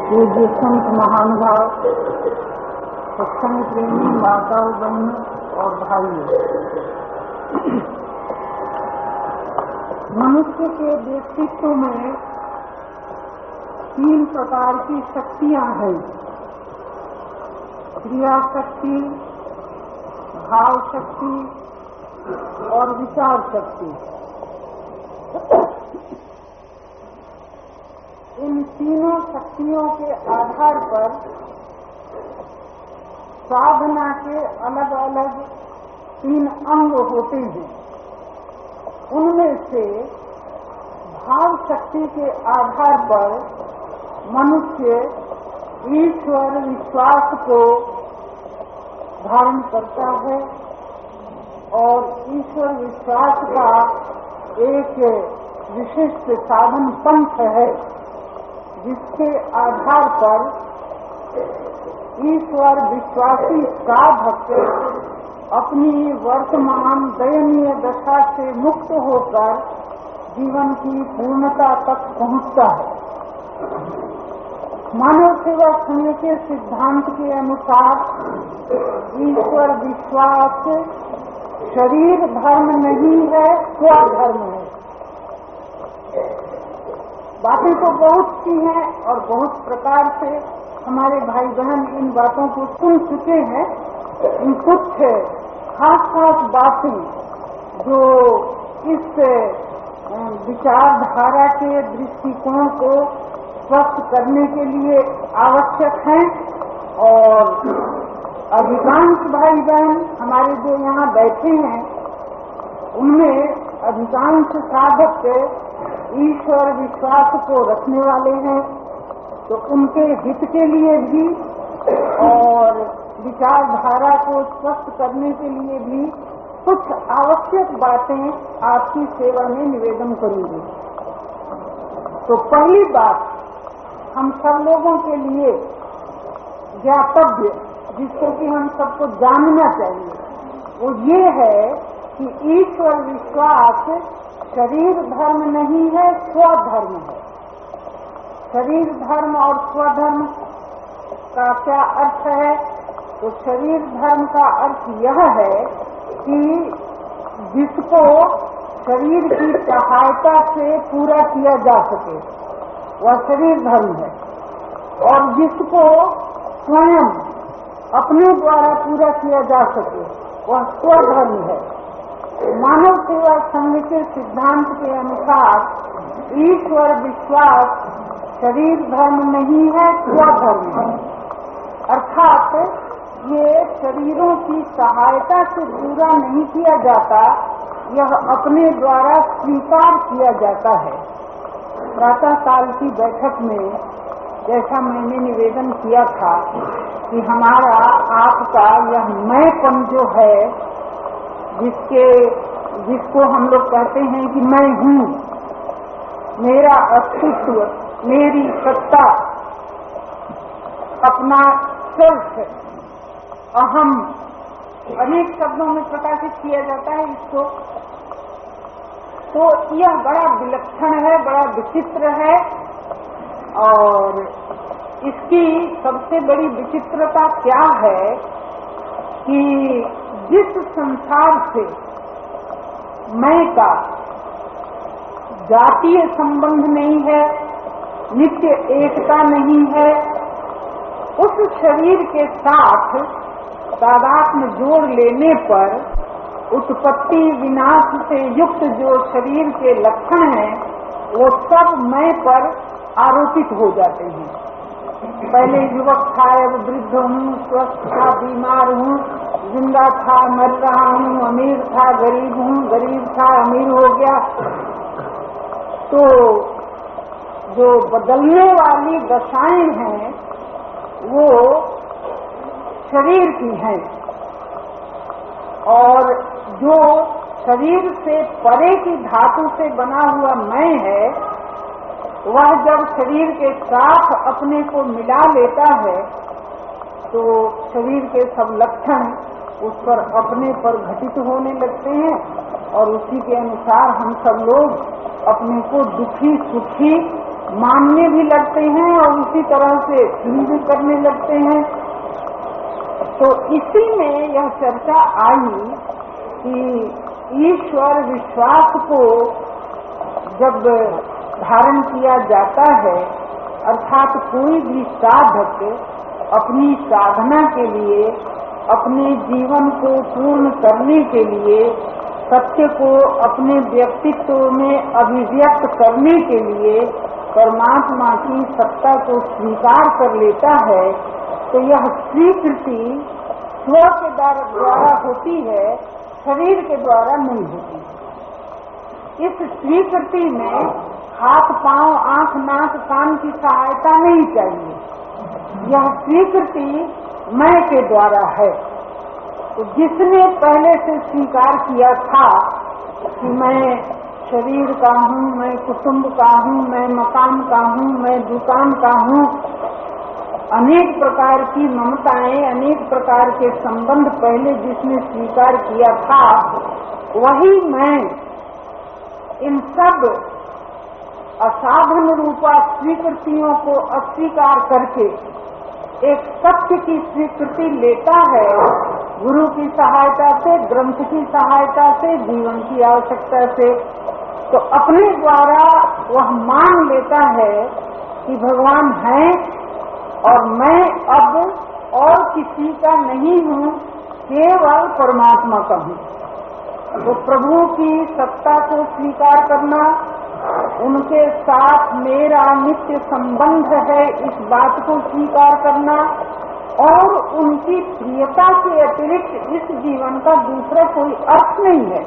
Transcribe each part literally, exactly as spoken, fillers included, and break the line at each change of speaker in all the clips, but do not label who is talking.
पूज्य संत महानुभाव, सत्संग प्रेमी माताओं, बहनों और भाइयों, मनुष्य के व्यक्तित्व में तीन प्रकार की शक्तियां हैं। क्रिया शक्ति, भाव शक्ति और विचार शक्ति। इन तीनों शक्तियों के आधार पर साधना के अलग अलग तीन अंग होते हैं। उनमें से भाव शक्ति के आधार पर मनुष्य ईश्वर विश्वास को धारण करता है और ईश्वर विश्वास का एक विशिष्ट साधन पंथ है, जिसके आधार पर ईश्वर विश्वासी साधक अपनी वर्तमान दयनीय दशा से मुक्त होकर जीवन की पूर्णता तक पहुंचता है। मानव सेवा संघ के सिद्धांत के अनुसार ईश्वर विश्वास शरीर धर्म नहीं है, स्वधर्म है। बातें तो बहुत सी हैं और बहुत प्रकार से हमारे भाई बहन इन बातों को सुन चुके हैं। इन कुछ खास खास बातें जो इस विचारधारा के दृष्टिकोण को स्पष्ट करने के लिए आवश्यक हैं, और अधिकांश भाई बहन हमारे जो यहाँ बैठे हैं उनमें अधिकांश साधक ईश्वर विश्वास को रखने वाले हैं, तो उनके हित के लिए भी और विचारधारा को स्पष्ट करने के लिए भी कुछ आवश्यक बातें आपकी सेवा में निवेदन करूंगी। तो पहली बात हम सब लोगों के लिए ज्ञातव्य, जिसको कि हम सबको जानना चाहिए, वो ये है कि ईश्वर विश्वास शरीर धर्म नहीं है, स्वधर्म है। शरीर धर्म और स्वधर्म का क्या अर्थ है? तो शरीर धर्म का अर्थ यह है कि जिसको शरीर की सहायता से पूरा किया जा सके वह शरीर धर्म है, और जिसको स्वयं अपने द्वारा पूरा किया जा सके वह स्वधर्म है। मानव सेवा संघ के सिद्धांत के अनुसार ईश्वर विश्वास शरीर धर्म नहीं है, स्वधर्म है। अर्थात ये शरीरों की सहायता से पूरा नहीं किया जाता, यह अपने द्वारा स्वीकार किया जाता है। प्रातः काल की बैठक में जैसा मैंने निवेदन किया था कि हमारा आपका यह मैंपन जो है, जिसके जिसको हम लोग कहते हैं कि मैं हूँ, मेरा अस्तित्व, मेरी सत्ता, अपना सेल्फ, अहम, अनेक शब्दों में प्रकाशित किया जाता है इसको। तो यह बड़ा विलक्षण है, बड़ा विचित्र है, और इसकी सबसे बड़ी विचित्रता क्या है कि जिस संसार से मैं का जातीय संबंध नहीं है, नित्य एकता नहीं है, उस शरीर के साथ तादात्म्य जोड़ लेने पर उत्पत्ति विनाश से युक्त जो शरीर के लक्षण हैं वो सब मैं पर आरोपित हो जाते हैं। पहले युवक था, अब वृद्ध हूँ, स्वस्थ था, बीमार हूँ, जिंदा था, मर रहा हूँ, अमीर था, गरीब हूँ, गरीब था, अमीर हो गया। तो जो बदलने वाली दशाएं हैं वो शरीर की हैं, और जो शरीर से परे की धातु से बना हुआ मैं है, वह जब शरीर के साथ अपने को मिला लेता है तो शरीर के सब लक्षण उस पर अपने पर घटित होने लगते हैं, और उसी के अनुसार हम सब लोग अपने को दुखी सुखी मानने भी लगते हैं और उसी तरह से भी करने लगते हैं। तो इसी में यह चर्चा आई कि ईश्वर विश्वास को जब धारण किया जाता है, अर्थात कोई भी साधक अपनी साधना के लिए, अपने जीवन को पूर्ण करने के लिए, सत्य को अपने व्यक्तित्व में अभिव्यक्त करने के लिए परमात्मा की सत्ता को स्वीकार कर लेता है, तो यह स्वीकृति स्व के द्वारा होती है, शरीर के द्वारा नहीं होती। इस स्वीकृति में हाथ पांव, आंख, नाक, कान की सहायता नहीं चाहिए। यह स्वीकृति मैं के द्वारा है। तो जिसने पहले से स्वीकार किया था कि मैं शरीर का हूँ, मैं कुटुंब का हूँ, मैं मकान का हूँ, मैं दुकान का हूँ, अनेक प्रकार की ममताएं, अनेक प्रकार के संबंध पहले जिसने स्वीकार किया था, वही मैं इन सब असाधन रूपा स्वीकृतियों को अस्वीकार करके एक सत्य की स्वीकृति लेता है। गुरु की सहायता से, ग्रंथ की सहायता से, जीवन की आवश्यकता से, तो अपने द्वारा वह मान लेता है कि भगवान है और मैं अब और किसी का नहीं हूँ, केवल परमात्मा का हूँ। तो प्रभु की सत्ता को स्वीकार करना, उनके साथ मेरा नित्य संबंध है इस बात को स्वीकार करना, और उनकी प्रियता के अतिरिक्त इस जीवन का दूसरा कोई अर्थ नहीं है,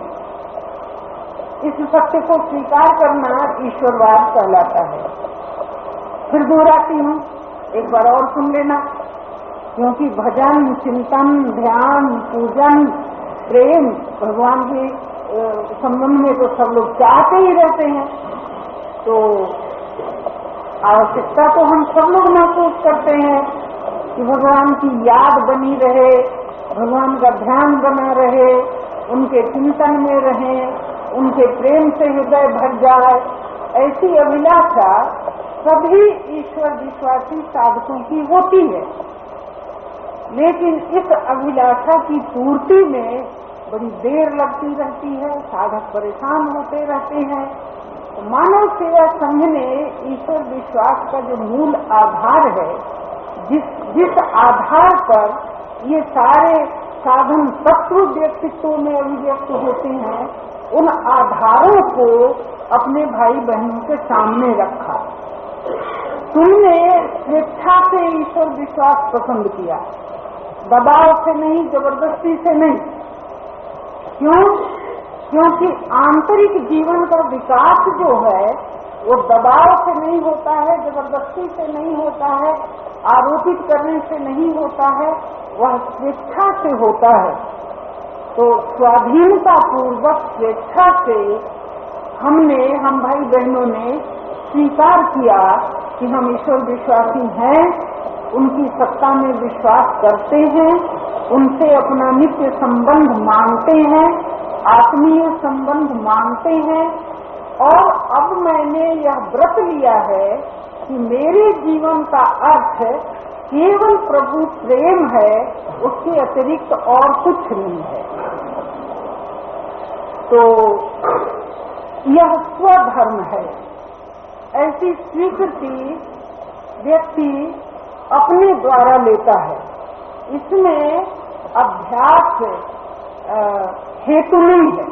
इस सत्य को स्वीकार करना ईश्वरवाद कहलाता है। फिर दोहराती हूँ, एक बार और सुन लेना, क्योंकि भजन, चिंतन, ध्यान, पूजन, प्रेम भगवान के संबंध में तो सब लोग चाहते ही रहते हैं। तो आवश्यकता तो हम सब लोग महसूस करते हैं कि भगवान की याद बनी रहे, भगवान का ध्यान बना रहे, उनके चिंतन में रहे, उनके प्रेम से हृदय भर जाए। ऐसी अभिलाषा सभी ईश्वर विश्वासी साधकों की होती है, लेकिन इस अभिलाषा की पूर्ति में बड़ी देर लगती रहती है, साधक परेशान होते रहते हैं। मानव सेवा संघ ने ईश्वर विश्वास का जो मूल आधार है, जिस जिस आधार पर ये सारे साधन तत्व व्यक्तित्व में अभिव्यक्त होते हैं, उन आधारों को अपने भाई बहनों के सामने रखा। तुमने स्वेच्छा से ईश्वर विश्वास पसंद किया, दबाव से नहीं, जबरदस्ती से नहीं। क्यों? क्योंकि आंतरिक जीवन का विकास जो है वो दबाव से नहीं होता है, जबरदस्ती से नहीं होता है, आरोपित करने से नहीं होता है, वह स्वेच्छा से होता है। तो स्वाधीनता पूर्वक स्वेच्छा से हमने, हम भाई बहनों ने स्वीकार किया कि हम ईश्वर विश्वासी हैं, उनकी सत्ता में विश्वास करते हैं, उनसे अपना नित्य संबंध मानते हैं, आत्मीय संबंध मानते हैं। और अब मैंने यह व्रत लिया है कि मेरे जीवन का अर्थ केवल प्रभु प्रेम है, उसके अतिरिक्त और कुछ नहीं है। तो यह स्वधर्म है। ऐसी स्वीकृति व्यक्ति अपने द्वारा लेता है, इसमें अभ्यास हेतु नहीं है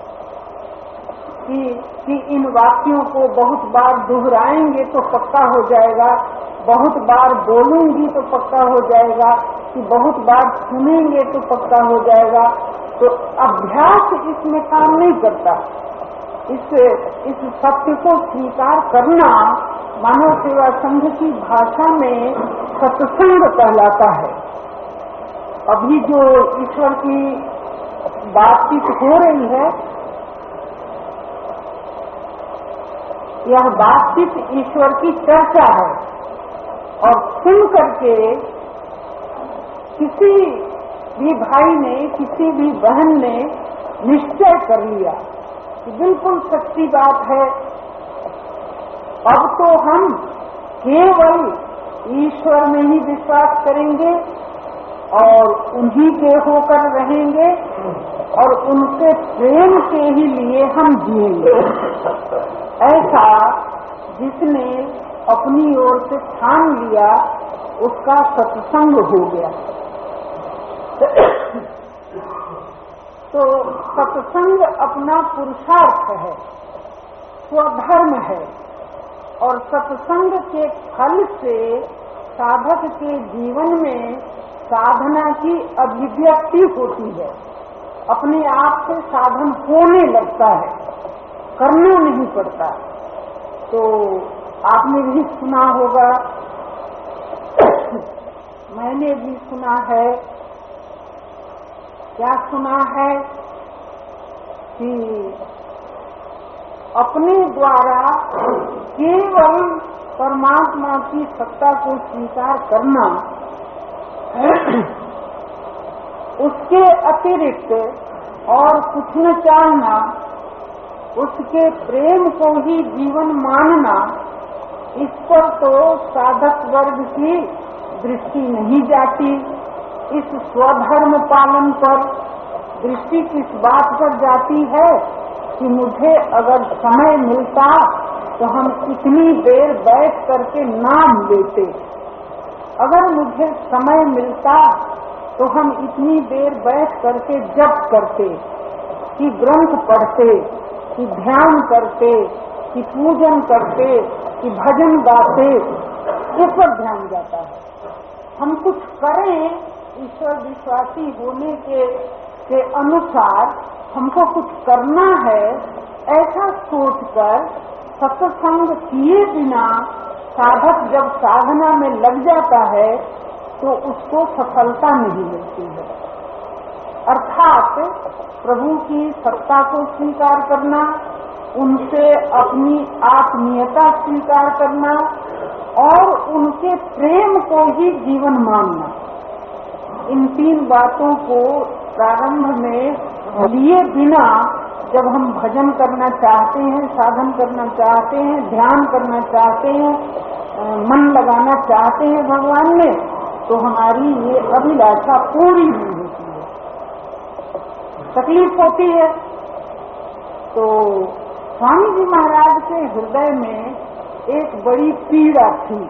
कि, कि इन वाक्यों को बहुत बार दोहराएंगे तो पक्का हो जाएगा, बहुत बार बोलूंगी तो पक्का हो जाएगा, कि बहुत बार सुनेंगे तो पक्का हो जाएगा। तो अभ्यास इसमें काम नहीं करता। इस इस सत्य को स्वीकार करना मानव सेवा संघ की भाषा में सत्संग कहलाता है। अभी जो ईश्वर की बातचीत हो रही है, यह बातचीत ईश्वर की चर्चा है, और सुन करके किसी भी भाई ने, किसी भी बहन ने निश्चय कर लिया कि बिल्कुल सच्ची बात है, अब तो हम केवल ईश्वर में ही विश्वास करेंगे और उन्हीं के होकर रहेंगे और उनके प्रेम के ही लिए हम जिएंगे। ऐसा जिसने अपनी ओर से ठान लिया उसका सत्संग हो गया। तो सत्संग अपना पुरुषार्थ है, स्वधर्म है और सत्संग के फल से साधक के जीवन में साधना की अभिव्यक्ति होती है, अपने आप से साधन होने लगता है, करना नहीं पड़ता। तो आपने भी सुना होगा, मैंने भी सुना है, क्या सुना है कि अपने द्वारा केवल परमात्मा की सत्ता को स्वीकार करना, उसके अतिरिक्त और कुछ न चाहना, उसके प्रेम को ही जीवन मानना, इस पर तो साधक वर्ग की दृष्टि नहीं जाती। इस स्वधर्म पालन पर दृष्टि किस बात पर जाती है कि मुझे अगर समय मिलता तो हम इतनी देर बैठ करके नाम लेते, अगर मुझे समय मिलता तो हम इतनी देर बैठ करके जप करते, कि ग्रंथ पढ़ते, कि ध्यान करते, कि पूजन करते, कि भजन गाते, इस पर ध्यान जाता है। हम कुछ करें ईश्वर विश्वासी होने के, के अनुसार हमको कुछ करना है, ऐसा सोचकर सत्संग किए बिना साधक जब साधना में लग जाता है तो उसको सफलता नहीं मिलती है। अर्थात प्रभु की सत्ता को स्वीकार करना, उनसे अपनी आत्मीयता स्वीकार करना और उनके प्रेम को ही जीवन मानना, इन तीन बातों को प्रारंभ में लिए बिना जब हम भजन करना चाहते हैं, साधन करना चाहते हैं, ध्यान करना चाहते हैं, मन लगाना चाहते हैं भगवान में, तो हमारी ये अभिलाषा पूरी नहीं होती है, तकलीफ होती है। तो स्वामी जी महाराज के हृदय में एक बड़ी पीड़ा थी।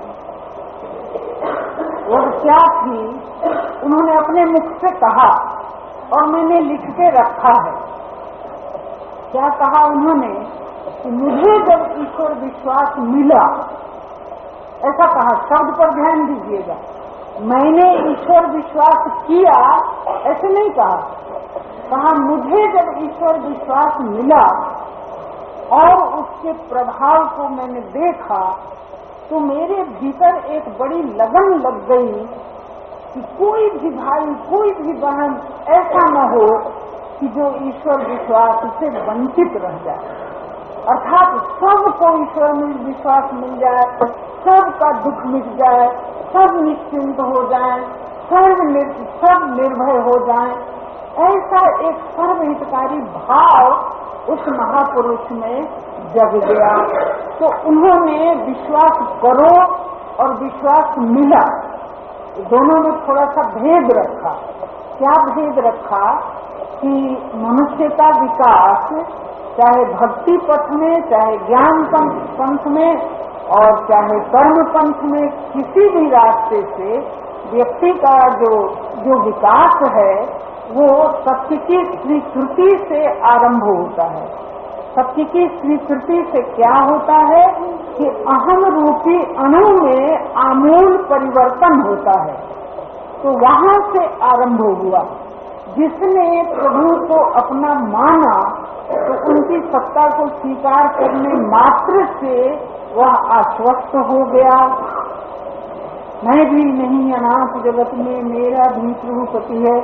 वह क्या थी, उन्होंने अपने मुख से कहा और मैंने लिख के रखा है। क्या कहा उन्होंने कि मुझे जब ईश्वर विश्वास मिला, ऐसा कहा, शब्द पर ध्यान दीजिएगा, मैंने ईश्वर विश्वास किया ऐसे नहीं कहा, कहा मुझे जब ईश्वर विश्वास मिला और उसके प्रभाव को मैंने देखा तो मेरे भीतर एक बड़ी लगन लग गई कि कोई भी भाई, कोई भी बहन ऐसा न हो कि जो ईश्वर विश्वास से वंचित रह जाए। अर्थात सबको ईश्वर में विश्वास मिल जाए, सबका दुख मिट जाए, सब निश्चिंत हो जाए, सब निर, सब निर्भय हो जाए, ऐसा एक सर्वहितकारी भाव उस महापुरुष में जग गया। तो उन्होंने विश्वास करो और विश्वास मिला, दोनों में थोड़ा सा भेद रखा। क्या भेद रखा कि मनुष्य का विकास चाहे भक्ति पथ में, चाहे ज्ञान पंथ में और चाहे कर्म पंथ में, किसी भी रास्ते से व्यक्ति का जो जो विकास है वो सत्य की स्वीकृति से आरंभ होता है। सत्य की स्वीकृति से क्या होता है कि अहम रूपी अणु में आमूल परिवर्तन होता है। तो वहां से आरंभ हुआ। जिसने प्रभु को अपना माना तो उनकी सत्ता को स्वीकार करने मात्र से वह आश्वस्त हो गया। मैं भी नहीं अनाथ जगत में, मेरा भी प्रभु पति है।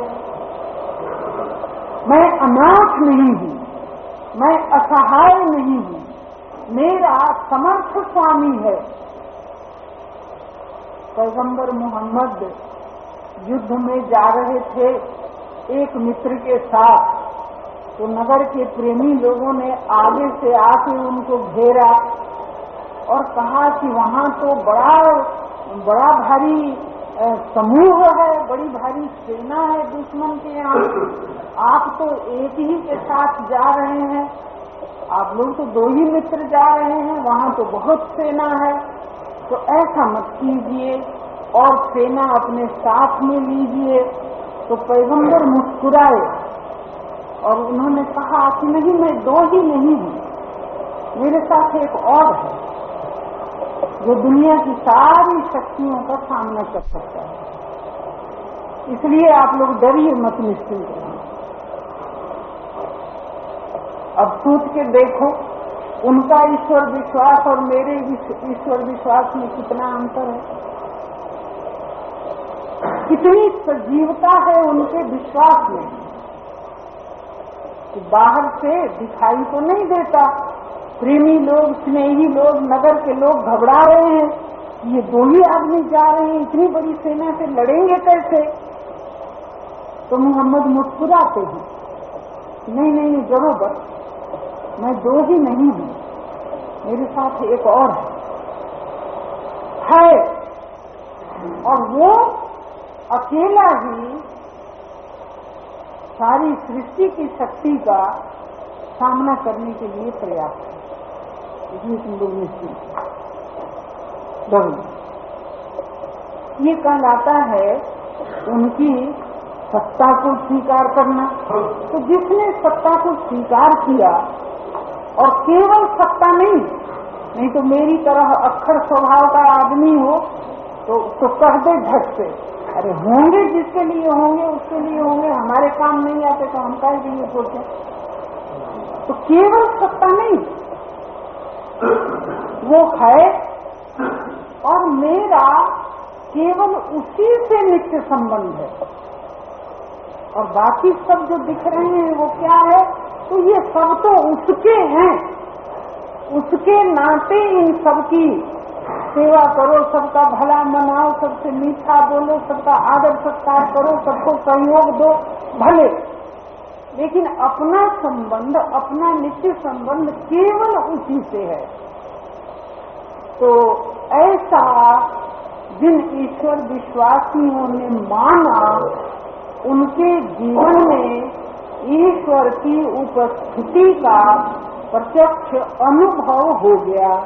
मैं अनाथ नहीं हूँ, मैं असहाय नहीं हूँ, मेरा समर्थ स्वामी है। पैगंबर मोहम्मद युद्ध में जा रहे थे एक मित्र के साथ, तो नगर के प्रेमी लोगों ने आगे से आके उनको घेरा और कहा कि वहाँ तो बड़ा बड़ा भारी समूह है, बड़ी भारी सेना है दुश्मन के यहाँ, आप तो एक ही के साथ जा रहे हैं, आप लोग तो दो ही मित्र जा रहे हैं, वहाँ तो बहुत सेना है, तो ऐसा मत कीजिए और सेना अपने साथ में लीजिए। तो पैगंबर मुस्कुराए और उन्होंने कहा कि नहीं, मैं दो ही नहीं हूँ, मेरे साथ एक और है जो दुनिया की सारी शक्तियों का सामना कर सकता है, इसलिए आप लोग डरिए मत, निश्चिंत रहिए। अब सोच के देखो उनका ईश्वर विश्वास और मेरे ईश्वर विश्वास में कितना अंतर है, कितनी सजीवता है उनके विश्वास में, कि बाहर से दिखाई तो नहीं देता। प्रेमी लोग, स्नेही लोग, नगर के लोग घबरा रहे हैं, ये दो ही आदमी जा रहे हैं, इतनी बड़ी सेना से लड़ेंगे कैसे? तो मोहम्मद मुस्कुराते हैं, नहीं नहीं बरोबर, मैं दो ही नहीं हूँ, मेरे साथ एक और है, और वो अकेला ही सारी सृष्टि की शक्ति का सामना करने के लिए पर्याप्त है, इसलिए तुम लोग निश्चित डरो। ये कहलाता है उनकी सत्ता को स्वीकार करना। तो जिसने सत्ता को स्वीकार किया, और केवल सत्ता नहीं, नहीं तो मेरी तरह अक्खर स्वभाव का आदमी हो तो, तो कह दे झट से, अरे होंगे जिसके लिए होंगे उसके लिए होंगे, हमारे काम नहीं आते तो हम काहे के लिए सोचें। तो केवल सत्ता नहीं, वो है और मेरा केवल उसी से नित्य संबंध है, और बाकी सब जो दिख रहे हैं वो क्या है? तो ये सब तो उसके हैं, उसके नाते इन सबकी सेवा करो, सबका भला मनाओ, सबसे मीठा बोलो, सबका आदर सत्कार करो, सबको सहयोग दो, भले, लेकिन अपना संबंध, अपना नित्य संबंध केवल उसी से है। तो ऐसा जिन ईश्वर विश्वासियों ने माना, उनके जीवन में ईश्वर की उपस्थिति का प्रत्यक्ष अनुभव हो गया।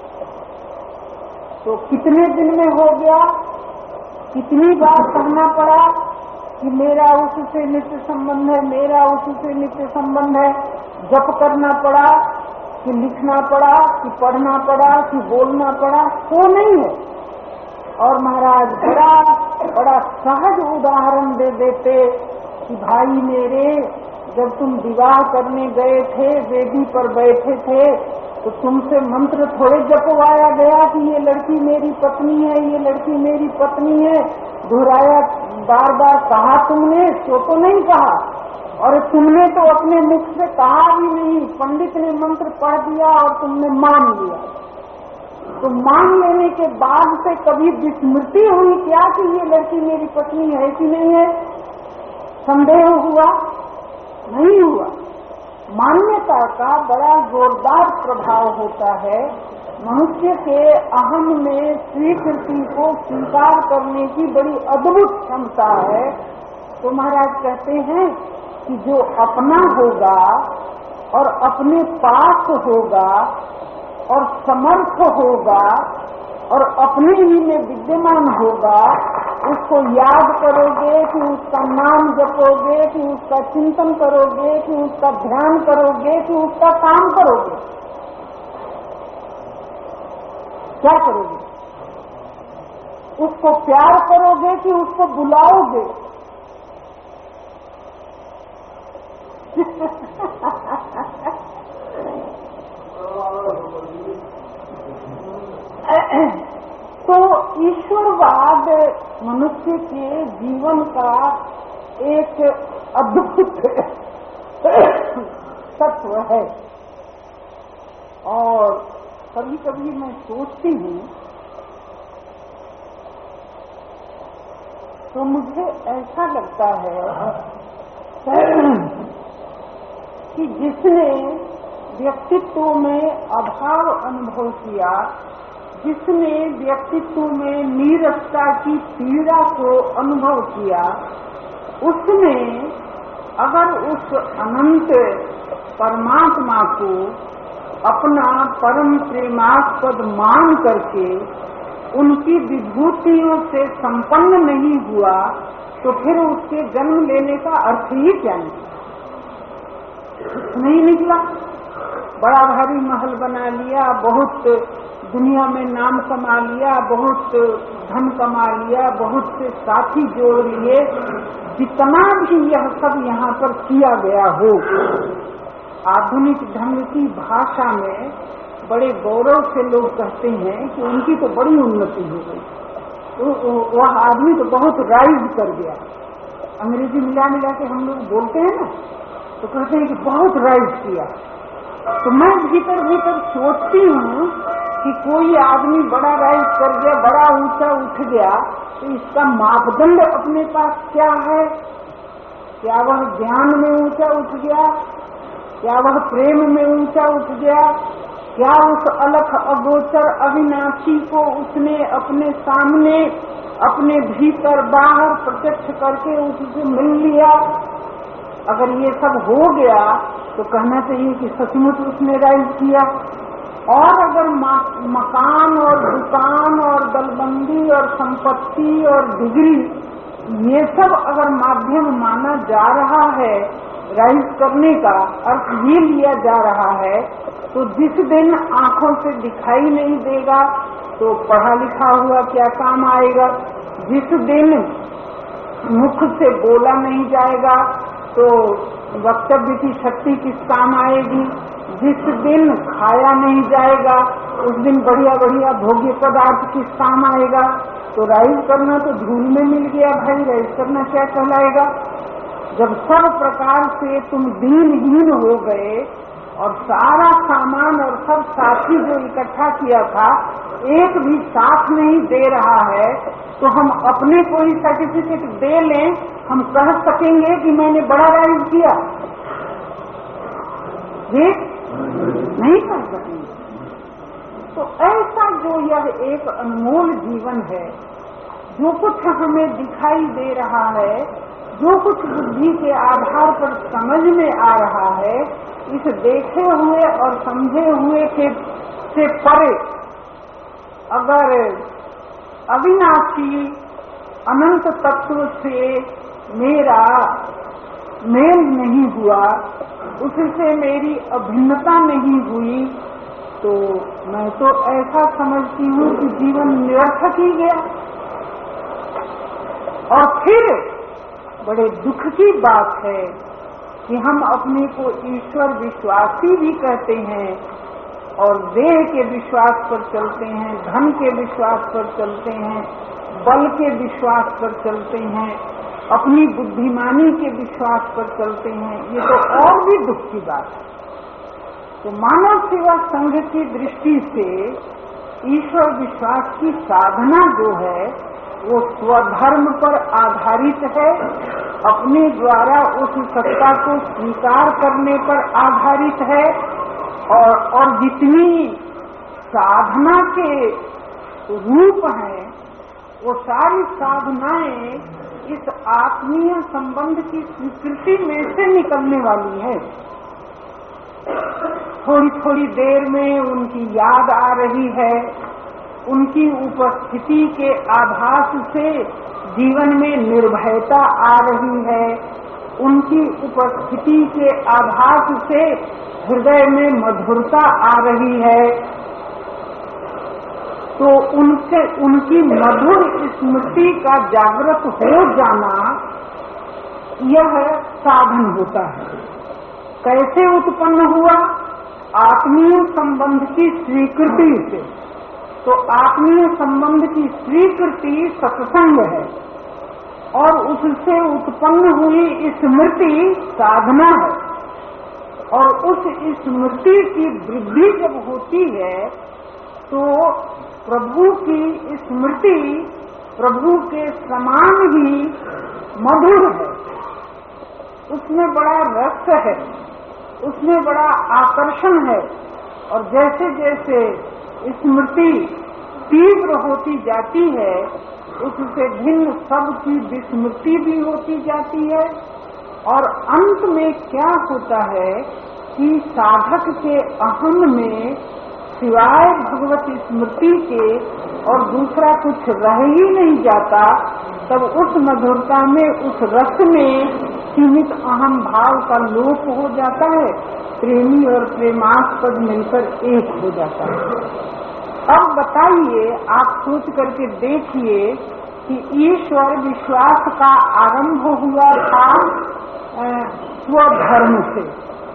तो कितने दिन में हो गया? कितनी बार कहना पड़ा कि मेरा उससे नित्य संबंध है, मेरा उससे नित्य संबंध है? जप करना पड़ा कि लिखना पड़ा कि पढ़ना पड़ा कि बोलना पड़ा? तो नहीं है। और महाराज बड़ा बड़ा सहज उदाहरण दे देते कि भाई मेरे, जब तुम विवाह करने गए थे, वेदी पर बैठे थे, तो तुमसे मंत्र थोड़े जपवाया गया कि ये लड़की मेरी पत्नी है, ये लड़की मेरी पत्नी है, दोहराया बार बार कहा तुमने? तो तो नहीं कहा, और तुमने तो अपने मुख से कहा भी नहीं, पंडित ने मंत्र पढ़ दिया और तुमने मान लिया। तो मान लेने के बाद से कभी विस्मृति हुई क्या कि ये लड़की मेरी पत्नी है कि नहीं है? संदेह हुआ? नहीं हुआ। मान्यता का बड़ा जोरदार प्रभाव होता है। मनुष्य के अहम में स्वीकृति को स्वीकार करने की बड़ी अद्भुत क्षमता है। तो महाराज कहते हैं कि जो अपना होगा और अपने पास होगा और समर्थ होगा और अपने ही में विद्यमान होगा, उसको याद करोगे कि उसका नाम जपोगे कि उसका चिंतन करोगे कि उसका ध्यान करोगे कि उसका काम करोगे, क्या करोगे? उसको प्यार करोगे कि उसको बुलाओगे? तो ईश्वरवाद मनुष्य के जीवन का एक अद्भुत तत्व है। और कभी कभी मैं सोचती हूँ तो मुझे ऐसा लगता है कि जिसने व्यक्तित्व में अभाव अनुभव किया जिसने व्यक्तित्व में नीरसता की पीड़ा को अनुभव किया, उसने अगर उस अनंत परमात्मा को अपना परम प्रेमास्पद मान करके उनकी विभूतियों से संपन्न नहीं हुआ, तो फिर उसके जन्म लेने का अर्थ ही क्या निकला? नहीं निकला। बड़ा भारी महल बना लिया, बहुत दुनिया में नाम कमा लिया, बहुत धन कमा लिया, बहुत से साथी जोड़ लिए, जितना भी यह सब यहाँ पर किया गया हो, आधुनिक ढंग की भाषा में बड़े गौरव से लोग कहते हैं कि उनकी तो बड़ी उन्नति हो गई, तो वह आदमी तो बहुत राइज कर गया। अंग्रेजी मिला मिला के हम लोग बोलते हैं ना, तो कहते हैं कि बहुत राइज किया। तो मैं भीतर भीतर सोचती हूँ कि कोई आदमी बड़ा राइज कर गया, बड़ा ऊंचा उठ गया, तो इसका मापदंड अपने पास क्या है? क्या वह ज्ञान में ऊंचा उठ गया? क्या वह प्रेम में ऊंचा उठ गया? क्या उस अलख अगोचर अविनाशी को उसने अपने सामने, अपने भीतर बाहर प्रत्यक्ष करके उससे मिल लिया? अगर ये सब हो गया तो कहना चाहिए कि सचमुच उसने राइज किया। और अगर मकान और दुकान और दलबंदी और संपत्ति और डिग्री, ये सब अगर माध्यम माना जा रहा है राइज करने का, अर्थ ये लिया जा रहा है, तो जिस दिन आंखों से दिखाई नहीं देगा तो पढ़ा लिखा हुआ क्या काम आएगा? जिस दिन मुख से बोला नहीं जाएगा तो वक्तव्य की शक्ति किस काम आएगी? जिस दिन खाया नहीं जाएगा उस दिन बढ़िया बढ़िया भोग्य पदार्थ किस काम आएगा? तो राइज करना तो धूल में मिल गया भाई, राइज करना क्या कहलाएगा? जब सब प्रकार से तुम दीनहीन हो गए और सारा सामान और सब साथी जो इकट्ठा किया था एक भी साथ नहीं दे रहा है, तो हम अपने को ही सर्टिफिकेट दे लें, हम कह सकेंगे कि मैंने बड़ा राइज किया? ये नहीं कर सकेंगे। तो ऐसा जो यह एक अनमोल जीवन है, जो कुछ हमें दिखाई दे रहा है, जो कुछ बुद्धि के आधार पर समझ में आ रहा है, इस देखे हुए और समझे हुए के से परे अगर अविनाशी अनंत तत्व से मेरा मेल नहीं हुआ, उससे मेरी अभिन्नता नहीं हुई, तो मैं तो ऐसा समझती हूँ कि जीवन निरर्थक ही गया। और फिर बड़े दुख की बात है कि हम अपने को ईश्वर विश्वासी भी कहते हैं और देह के विश्वास पर चलते हैं, धन के विश्वास पर चलते हैं, बल के विश्वास पर चलते हैं, अपनी बुद्धिमानी के विश्वास पर चलते हैं। ये तो और भी दुख की बात है। तो मानव सेवा संघ की दृष्टि से ईश्वर विश्वास की साधना जो है वो स्वधर्म पर आधारित है, अपने द्वारा उस सत्ता को स्वीकार करने पर आधारित है, और और जितनी साधना के रूप हैं वो सारी साधनाएं इस आत्मीय संबंध की स्वीकृति में से निकलने वाली है। थोड़ी थोड़ी देर में उनकी याद आ रही है, उनकी उपस्थिति के आभास से जीवन में निर्भयता आ रही है, उनकी उपस्थिति के आभास से हृदय में मधुरता आ रही है। तो उनसे उनकी मधुर स्मृति का जागृत हो जाना यह साधन होता है। कैसे उत्पन्न हुआ? आत्मीय संबंध की स्वीकृति से। तो आत्मीय संबंध की स्वीकृति सत्संग है और उससे उत्पन्न हुई स्मृति साधना है, और उस स्मृति की वृद्धि जब होती है तो प्रभु की स्मृति प्रभु के समान ही मधुर है, उसमें बड़ा रस है, उसमें बड़ा आकर्षण है। और जैसे जैसे स्मृति तीव्र होती जाती है उससे भिन्न सबकी विस्मृति भी होती जाती है। और अंत में क्या होता है कि साधक के अहम में सिवाय भगवत स्मृति के और दूसरा कुछ रह ही नहीं जाता। तब उस मधुरता में, उस रस में सीमित अहम भाव का लोप हो जाता है। प्रेमी और प्रेमास्पद मिलकर एक हो जाता है। अब बताइए, आप सोच करके देखिए कि ईश्वर विश्वास का आरंभ हुआ था स्वधर्म से,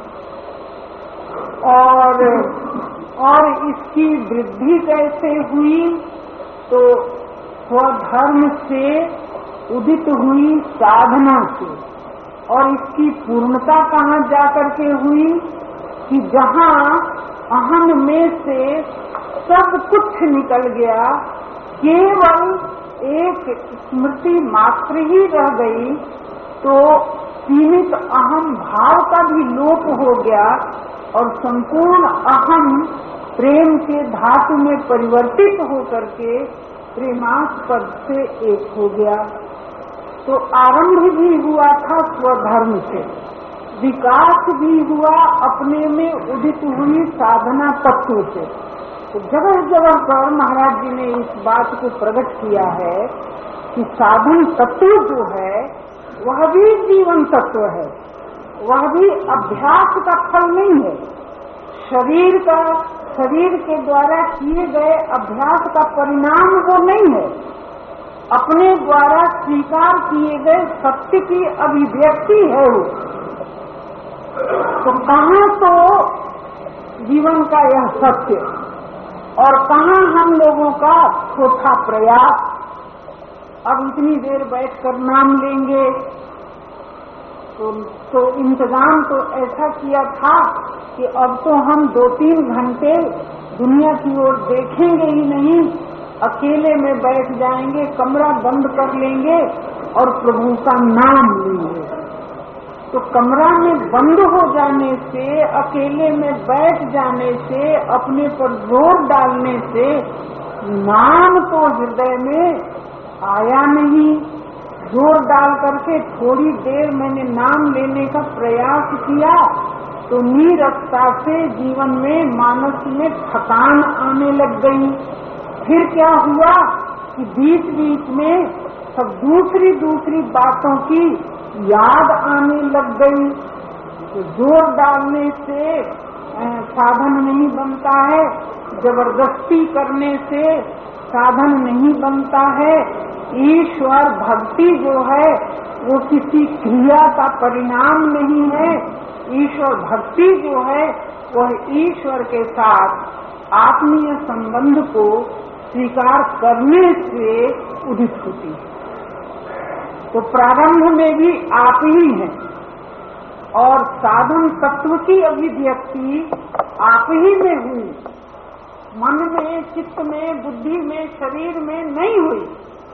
और और इसकी वृद्धि कैसे हुई? तो स्वधर्म से उदित हुई साधना से। और इसकी पूर्णता कहाँ जाकर के हुई कि जहाँ अहम में से सब कुछ निकल गया, केवल एक स्मृति मात्र ही रह गई, तो सीमित अहम भाव का भी लोप हो गया और संपूर्ण अहम प्रेम के धातु में परिवर्तित होकर के प्रेमास्पद से एक हो गया। तो आरंभ भी हुआ था स्वधर्म से, विकास भी हुआ अपने में उदित हुई साधना तत्व से। तो जगह जगह पर महाराज जी ने इस बात को प्रकट किया है कि साधन तत्व जो है वह भी जीवन तत्व है, वह भी अभ्यास का फल नहीं है। शरीर का शरीर के द्वारा किए गए अभ्यास का परिणाम वो नहीं है, अपने द्वारा स्वीकार किए गए सत्य की अभिव्यक्ति है वो। तो कहाँ तो जीवन का यह सत्य और कहाँ हम लोगों का छोटा प्रयास। अब इतनी देर बैठकर नाम लेंगे तो, तो इंतजाम तो ऐसा किया था कि अब तो हम दो तीन घंटे दुनिया की ओर देखेंगे ही नहीं, अकेले में बैठ जाएंगे, कमरा बंद कर लेंगे और प्रभु का नाम लेंगे। तो कमरा में बंद हो जाने से, अकेले में बैठ जाने से, अपने पर जोर डालने से नाम तो हृदय में आया नहीं। जोर डाल करके थोड़ी देर मैंने नाम लेने का प्रयास किया तो नीरसता से जीवन में, मानस में थकान आने लग गई। फिर क्या हुआ कि बीच बीच में सब दूसरी दूसरी बातों की याद आने लग गई। तो जोर डालने से साधन नहीं बनता है, जबरदस्ती करने से साधन नहीं बनता है। ईश्वर भक्ति जो है वो किसी क्रिया का परिणाम नहीं है। ईश्वर भक्ति जो है वह ईश्वर के साथ आत्मीय संबंध को स्वीकार करने से उदित होती है। तो प्रारंभ में भी आप ही हैं और साधन तत्व की अभिव्यक्ति आप ही में हुई, मन में, चित्त में, बुद्धि में, शरीर में नहीं हुई।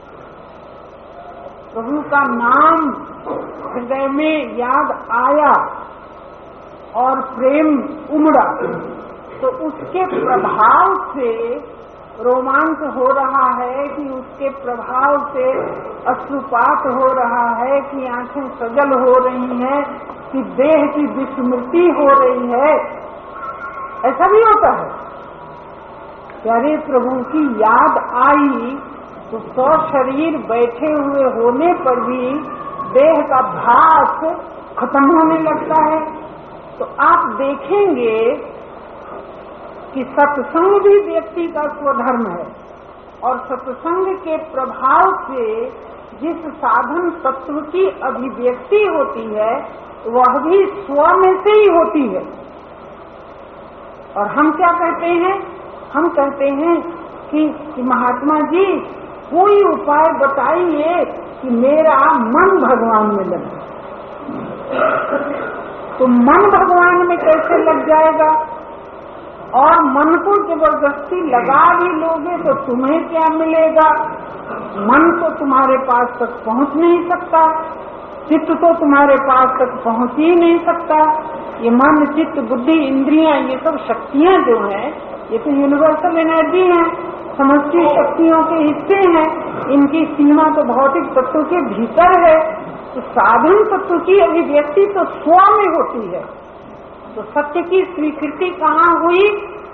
प्रभु का नाम हृदय में याद आया और प्रेम उमड़ा, तो उसके प्रभाव से रोमांच हो रहा है कि उसके प्रभाव से अश्रुपात हो रहा है कि आंखें सजल हो रही हैं, कि देह की विस्मृति हो रही है। ऐसा भी होता है। अरे प्रभु की याद आई तो सौ शरीर बैठे हुए होने पर भी देह का भास खत्म होने लगता है। तो आप देखेंगे कि सत्संग भी व्यक्ति का स्वधर्म है और सत्संग के प्रभाव से जिस साधन तत्व की अभिव्यक्ति होती है वह भी स्व में से ही होती है। और हम क्या कहते हैं? हम कहते हैं कि, कि महात्मा जी कोई उपाय बताइए कि मेरा मन भगवान में लगे। तो मन भगवान में कैसे लग जाएगा? और मन को जबरदस्ती लगा भी लोगे तो तुम्हें क्या मिलेगा? मन तो तुम्हारे पास तक पहुंच नहीं सकता, चित्त तो तुम्हारे पास तक पहुंच ही नहीं सकता। ये मन, चित्त, बुद्धि, इंद्रियां, ये सब शक्तियां जो हैं ये तो यूनिवर्सल एनर्जी है, समष्टि शक्तियों के हिस्से हैं, इनकी सीमा तो भौतिक तत्व के भीतर है। तो साधन तत्व की अभिव्यक्ति तो स्व में होती है। तो सत्य की स्वीकृति कहाँ हुई?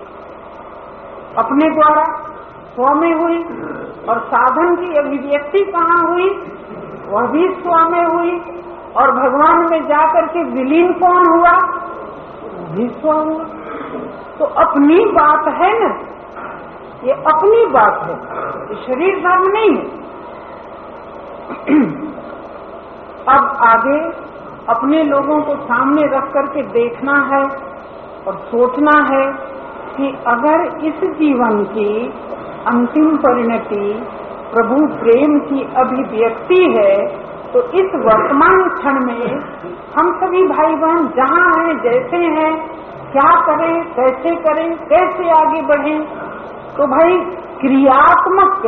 अपने द्वारा स्व में हुई। और साधन की अभिव्यक्ति कहाँ हुई? वह भी स्व में हुई। और भगवान में जाकर के विलीन कौन हुआ? भी स्व हुआ। तो अपनी बात है न, ये अपनी बात है, ये शरीर धर्म नहीं है। अब आगे अपने लोगों को सामने रख करके देखना है और सोचना है कि अगर इस जीवन की अंतिम परिणति प्रभु प्रेम की अभिव्यक्ति है, तो इस वर्तमान क्षण में हम सभी भाई बहन जहाँ हैं, जैसे हैं, क्या करें, कैसे करें, कैसे आगे बढ़ें? तो भाई क्रियात्मक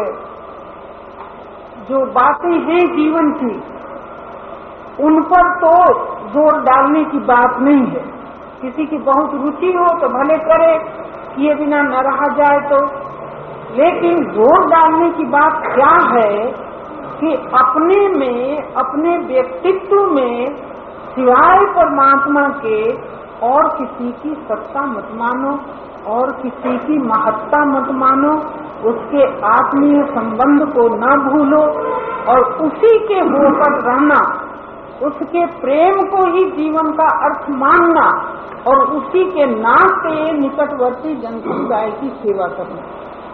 जो बातें हैं जीवन की, उन पर तो जोर डालने की बात नहीं है। किसी की बहुत रुचि हो तो भले करे, किए बिना न रहा जाए तो। लेकिन जोर डालने की बात क्या है कि अपने में, अपने व्यक्तित्व में सिवाय परमात्मा के और किसी की सत्ता मत मानो, और किसी की महत्ता मत मानो, उसके आत्मीय संबंध को न भूलो और उसी के होकर रहना, उसके प्रेम को ही जीवन का अर्थ मानना और उसी के नाते निकटवर्ती जनसमुदाय की सेवा करना।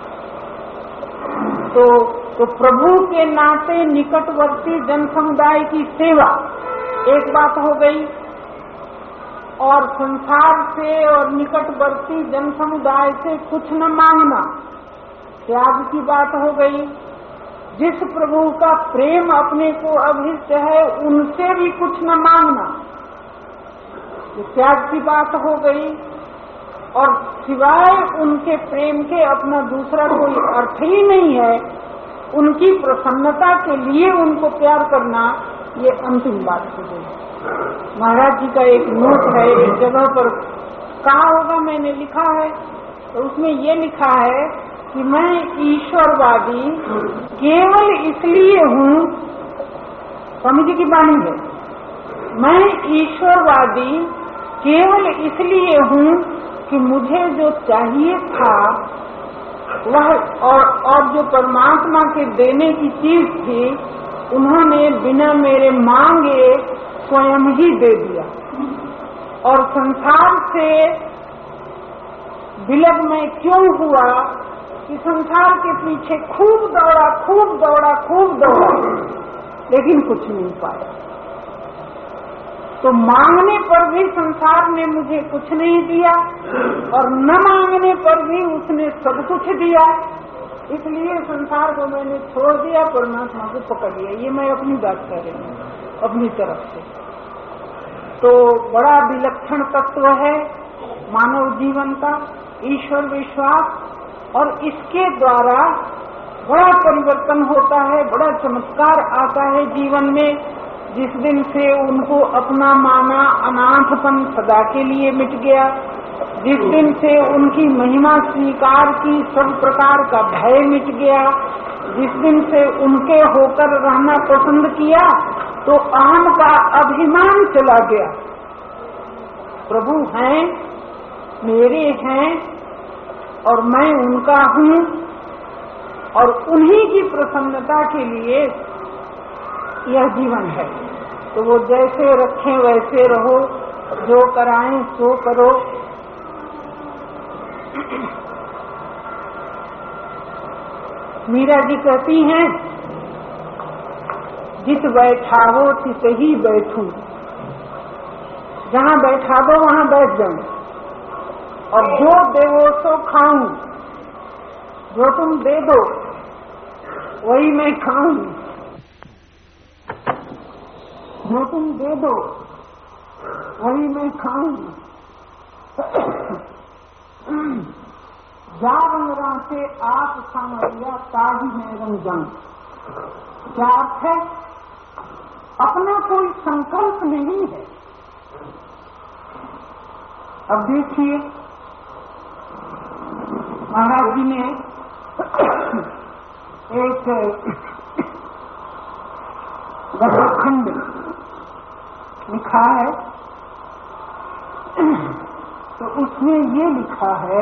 तो, तो प्रभु के नाते निकटवर्ती जनसमुदाय की सेवा एक बात हो गई, और संसार से और निकटवर्ती जनसमुदाय से कुछ न मांगना त्याग की बात हो गई। जिस प्रभु का प्रेम अपने को अभिष्ट है, उनसे भी कुछ न मांगना, ये त्याग की बात हो गई। और सिवाय उनके प्रेम के अपना दूसरा कोई अर्थ ही नहीं है। उनकी प्रसन्नता के लिए उनको प्यार करना, ये अंतिम बात हो गई। महाराज जी का एक नोट है, एक जगह पर कहा होगा, मैंने लिखा है, तो उसमें ये लिखा है कि मैं ईश्वरवादी केवल इसलिए हूँ, स्वामी जी की वाणी है, मैं ईश्वरवादी केवल इसलिए हूँ कि मुझे जो चाहिए था वह और, और जो परमात्मा के देने की चीज थी, उन्होंने बिना मेरे मांगे स्वयं ही दे दिया। और संसार से विलग में क्यों हुआ कि संसार के पीछे खूब दौड़ा, खूब दौड़ा, खूब दौड़ा, लेकिन कुछ नहीं पाया। तो मांगने पर भी संसार ने मुझे कुछ नहीं दिया और न मांगने पर भी उसने सब कुछ दिया। इसलिए संसार को मैंने छोड़ दिया, परमात्मा को पकड़ लिया। ये मैं अपनी बात कर रही हूँ, अपनी तरफ से। तो बड़ा विलक्षण तत्व है मानव जीवन का ईश्वर विश्वास, और इसके द्वारा बड़ा परिवर्तन होता है, बड़ा चमत्कार आता है जीवन में। जिस दिन से उनको अपना माना अनाथपन सदा के लिए मिट गया, जिस दिन से उनकी महिमा स्वीकार की सब प्रकार का भय मिट गया, जिस दिन से उनके होकर रहना पसंद किया, तो अहम का अभिमान चला गया। प्रभु हैं, मेरे हैं और मैं उनका हूँ, और उन्हीं की प्रसन्नता के लिए यह जीवन है। तो वो जैसे रखें वैसे रहो, जो कराएं सो करो। मीरा जी कहती हैं, जित बैठावो तित ही बैठूं, जहाँ बैठा दो वहाँ बैठ जाऊं, और जो देवो सो खाऊं, जो तुम दे दो वही मैं खाऊं, जो तुम दे दो वही मैं खाऊं। जा रंगरा से आप सामरिया ताही में रंजन। क्या अर्थ है? अपना कोई संकल्प नहीं है। अब देखिए, महाराज जी ने एक गद्यखंड लिखा है, तो उसमें ये लिखा है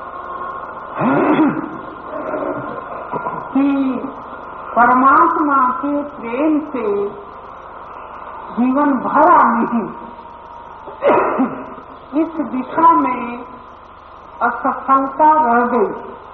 कि परमात्मा के प्रेम से जीवन भरा नहीं, इस दिशा में असफलता रह गई।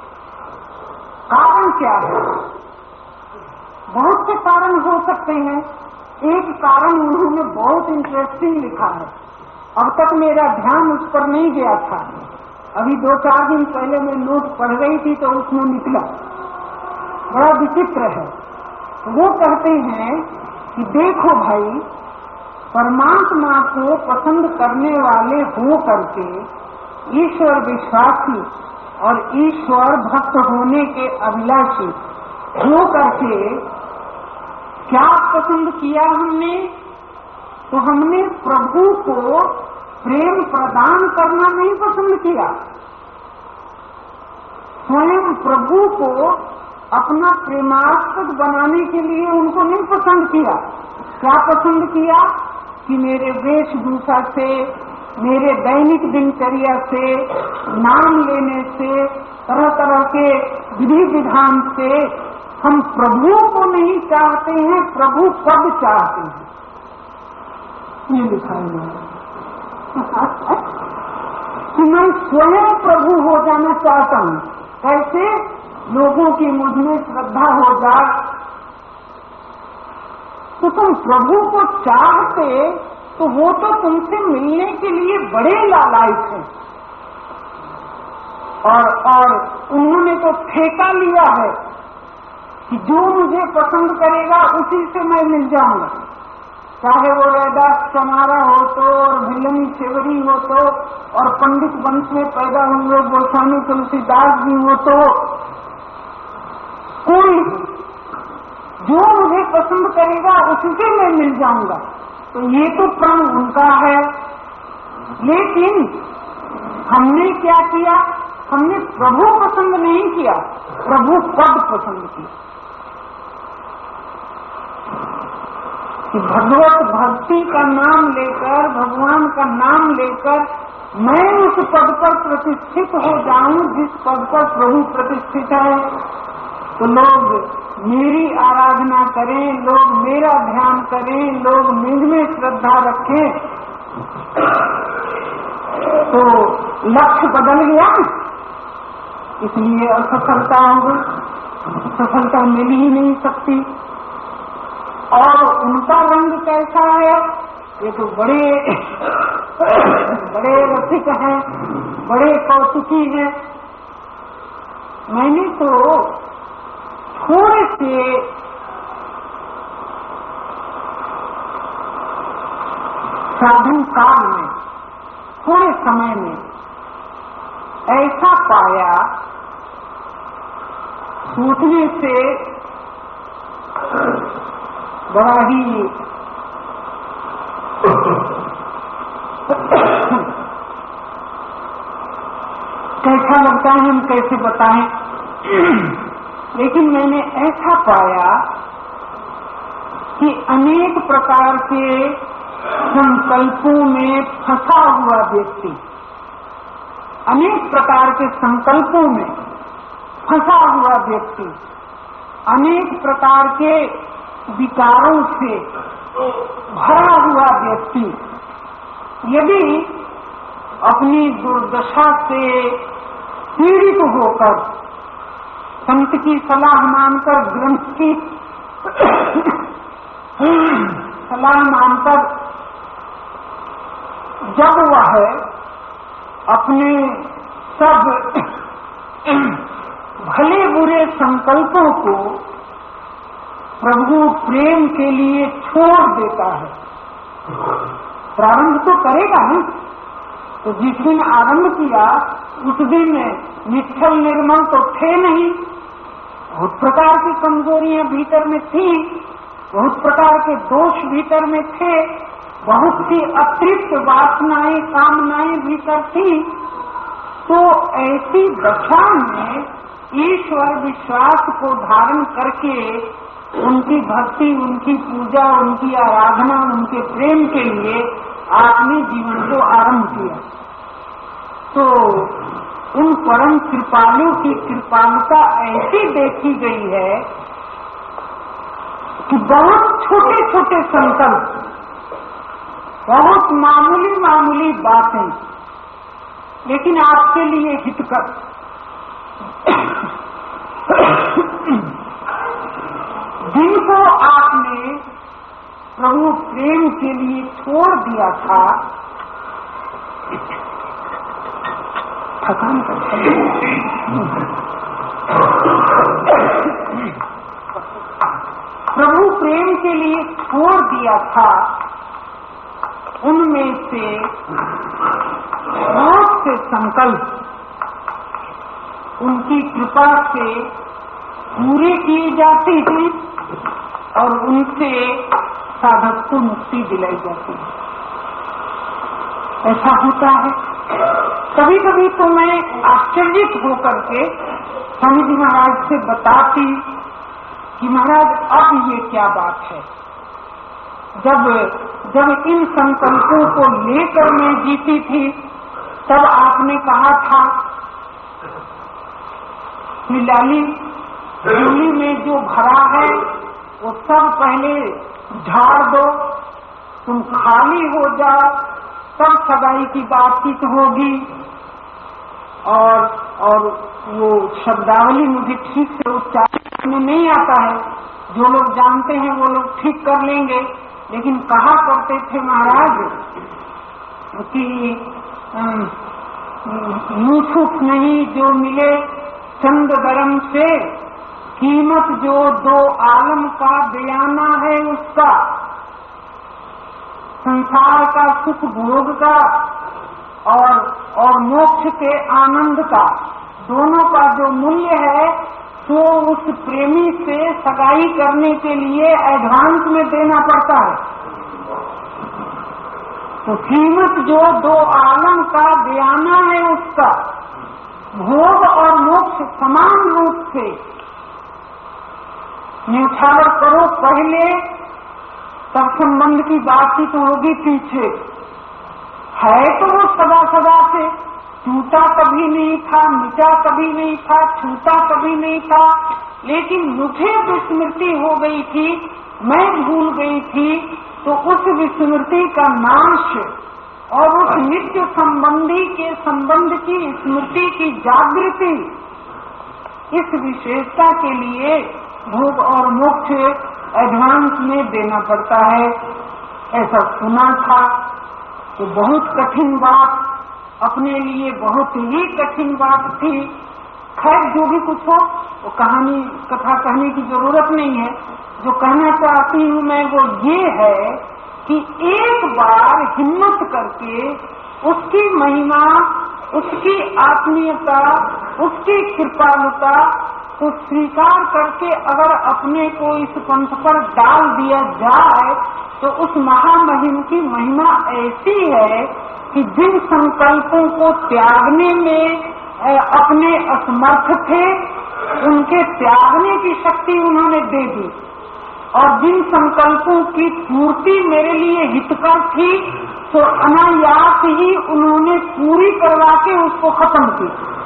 कारण क्या है? बहुत से कारण हो सकते हैं। एक कारण उन्होंने बहुत इंटरेस्टिंग लिखा है, अब तक मेरा ध्यान उस पर नहीं गया था। अभी दो चार दिन पहले मैं नोट पढ़ रही थी तो उसमें निकला, बड़ा विचित्र है। वो कहते हैं कि देखो भाई, परमात्मा को पसंद करने वाले हो करके ईश्वर विश्वासी और ईश्वर भक्त होने के अभिलाषी हो करके क्या पसंद किया हमने? तो हमने प्रभु को प्रेम प्रदान करना नहीं पसंद किया, स्वयं प्रभु को अपना प्रेमास्पद बनाने के लिए उनको नहीं पसंद किया। क्या पसंद किया? कि मेरे वेशभूषा से, मेरे दैनिक दिनचर्या से, नाम लेने से, तरह तरह के विधि विधान से हम प्रभु को नहीं चाहते हैं, प्रभु पद चाहते हैं। ये लिखा है कि मैं स्वयं प्रभु हो जाना चाहता हूँ। कैसे? लोगों की मुझ में श्रद्धा हो जाए। तो तुम प्रभु को चाहते तो वो तो तुमसे मिलने के लिए बड़े लालायित हैं, और और उन्होंने तो ठेका लिया है कि जो मुझे पसंद करेगा उसी से मैं मिल जाऊंगा, चाहे वो रैदास चमारा हो तो, और भिल्लनी सेवरी हो तो, और पंडित वंश में पैदा हुए गोस्वामी तुलसीदास जी हो तो, कोई जो मुझे पसंद करेगा उससे मैं मिल जाऊंगा। तो ये तो प्रण उनका है। लेकिन हमने क्या किया? हमने प्रभु पसंद नहीं किया, प्रभु पद पसंद किया। कि भगवत भक्ति का नाम लेकर, भगवान का नाम लेकर मैं उस पद पर प्रतिष्ठित हो जाऊं जिस पद पर प्रभु प्रतिष्ठित है। तो लोग मेरी आराधना करें, लोग मेरा ध्यान करें, लोग मुझ में श्रद्धा रखें, तो लक्ष्य बदल गया, इसलिए असफलता हो गई। सफलता मिल ही नहीं सकती। और उनका रंग कैसा है? ये तो बड़े बड़े रसिक हैं, बड़े कौतुकी हैं। मैंने तो थोड़े से साधन काल में, थोड़े समय में ऐसा पाया, सोचने से बड़ा ही कैसा लगता है, हम कैसे बताएं। लेकिन मैंने ऐसा पाया कि अनेक प्रकार के संकल्पों में फंसा हुआ व्यक्ति, अनेक प्रकार के संकल्पों में फंसा हुआ व्यक्ति, अनेक प्रकार के विकारों से भरा हुआ व्यक्ति यदि अपनी दुर्दशा से पीड़ित होकर संत की सलाह मानकर, ग्रंथ की सलाह मानकर जब वह अपने सब भले बुरे संकल्पों को प्रभु प्रेम के लिए छोड़ देता है, प्रारंभ तो करेगा ना। तो जिस दिन आरंभ किया उस दिन निश्चल निर्मल तो थे नहीं, बहुत प्रकार की कमजोरियां भीतर में थी, बहुत प्रकार के दोष भीतर में थे, बहुत सी अतृप्त वासनाएं, कामनाएं भीतर थी। तो ऐसी दशा में ईश्वर विश्वास को धारण करके उनकी भक्ति, उनकी पूजा, उनकी आराधना, उनके प्रेम के लिए आपने जीवन को आरंभ किया। तो उन परम कृपालु की कृपालुता ऐसी देखी गई है कि बहुत छोटे छोटे संकल्प, बहुत मामूली मामूली बातें, लेकिन आपके लिए हितकर, जिनको आपने प्रभु प्रेम के लिए छोड़ दिया था, थकान करते प्रभु प्रेम के लिए छोड़ दिया था, उनमें से बहुत से संकल्प उनकी कृपा से पूरे किए जाते हैं और उनसे साधक को मुक्ति दिलाई जाती है। ऐसा होता है। कभी कभी तो मैं आश्चर्यित होकर के स्वामी जी महाराज से बताती कि महाराज अब ये क्या बात है। जब जब इन संकल्पों को लेकर मैं जीती थी तब आपने कहा था कि लाली झोली में जो भरा है वो सब पहले झाड़ दो, तुम खाली हो जाओ, तब सगाई की बातचीत होगी। और और वो शब्दावली मुझे ठीक से उच्चारण में नहीं आता है, जो लोग जानते हैं वो लोग ठीक कर लेंगे, लेकिन कहा करते थे महाराज कि यूसुफ नहीं जो मिले चंद दरम से, कीमत जो दो आलम का बयाना है उसका, संसार का सुख भोग का और और मोक्ष के आनंद का, दोनों का जो मूल्य है तो उस प्रेमी से सगाई करने के लिए एडवांस में देना पड़ता है। तो कीमत जो दो आलम का बयाना है उसका, भोग और मोक्ष समान रूप से न्यौछावर करो पहले, तब संबंध की बातचीत होगी पीछे। है तो वो सदा सदा से, टूटा कभी नहीं था, मिटा कभी नहीं था, छूटा कभी नहीं था, लेकिन मुझे विस्मृति हो गई थी, मैं भूल गई थी, तो उस विस्मृति का नाश और उस नित्य संबंधी के संबंध की स्मृति की जागृति, इस विशेषता के लिए भोग और मोक्ष एडवांस में देना पड़ता है। ऐसा सुना था। तो बहुत कठिन बात, अपने लिए बहुत ही कठिन बात थी। खैर जो भी कुछ हो, वो कहानी कथा कहने की जरूरत नहीं है। जो कहना चाहती हूँ मैं वो ये है कि एक बार हिम्मत करके उसकी महिमा, उसकी आत्मीयता, उसकी कृपालुता को स्वीकार करके अगर अपने को इस पंथ पर डाल दिया जाए तो उस महामहिम की महिमा ऐसी है कि जिन संकल्पों को त्यागने में अपने असमर्थ थे, उनके त्यागने की शक्ति उन्होंने दे दी, और जिन संकल्पों की पूर्ति मेरे लिए हितकर थी तो अनायास ही उन्होंने पूरी करवा के उसको खत्म की।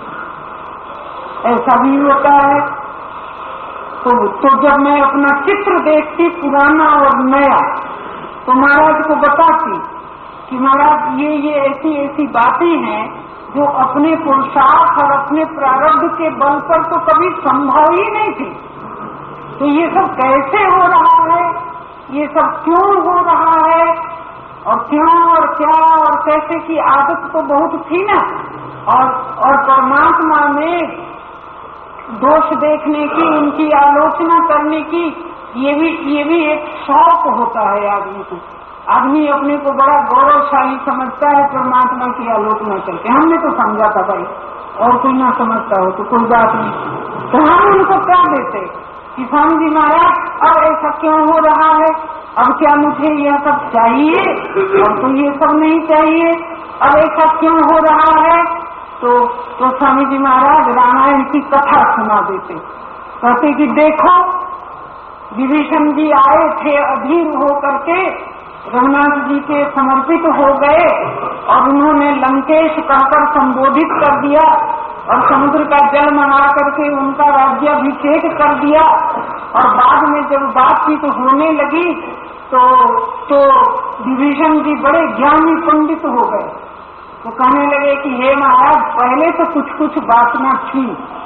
ऐसा भी होता है। तो, तो जब मैं अपना चित्र देखती पुराना और नया, तो महाराज को बताती कि महाराज ये ये ऐसी ऐसी बातें हैं जो अपने पुरुषार्थ और अपने प्रारब्ध के बल पर तो कभी संभव ही नहीं थी। तो ये सब कैसे हो रहा है, ये सब क्यों हो रहा है, और क्यों और क्या और कैसे की आदत तो बहुत थी ना। और और परमात्मा में दोष देखने की, उनकी आलोचना करने की, ये भी ये भी एक शौक होता है आदमी को। आदमी अपने को बड़ा गौरवशाली समझता है परमात्मा की आलोचना करके। हमने तो समझा था भाई, और कोई ना समझता हो तो कोई बात नहीं। तो हम उनको क्या देते कि स्वामी जी महाराज अब ऐसा क्यों हो रहा है, अब क्या मुझे यह सब चाहिए, और तो ये सब नहीं चाहिए, अब ऐसा क्यों हो रहा है। तो तो स्वामी जी महाराज रामायण की कथा सुना देते, कहते कि देखो विभीषण जी आए थे अधीर हो करके, रघुनाथ जी के समर्पित हो गए और उन्होंने लंकेश कहकर संबोधित कर दिया और समुद्र का जल मंगा करके उनका राज्याभिषेक कर दिया। और बाद में जब बातचीत होने लगी तो तो विभीषण जी बड़े ज्ञानी पंडित हो गए, तो कहने लगे कि हे महाराज पहले तो कुछ कुछ वासना थी,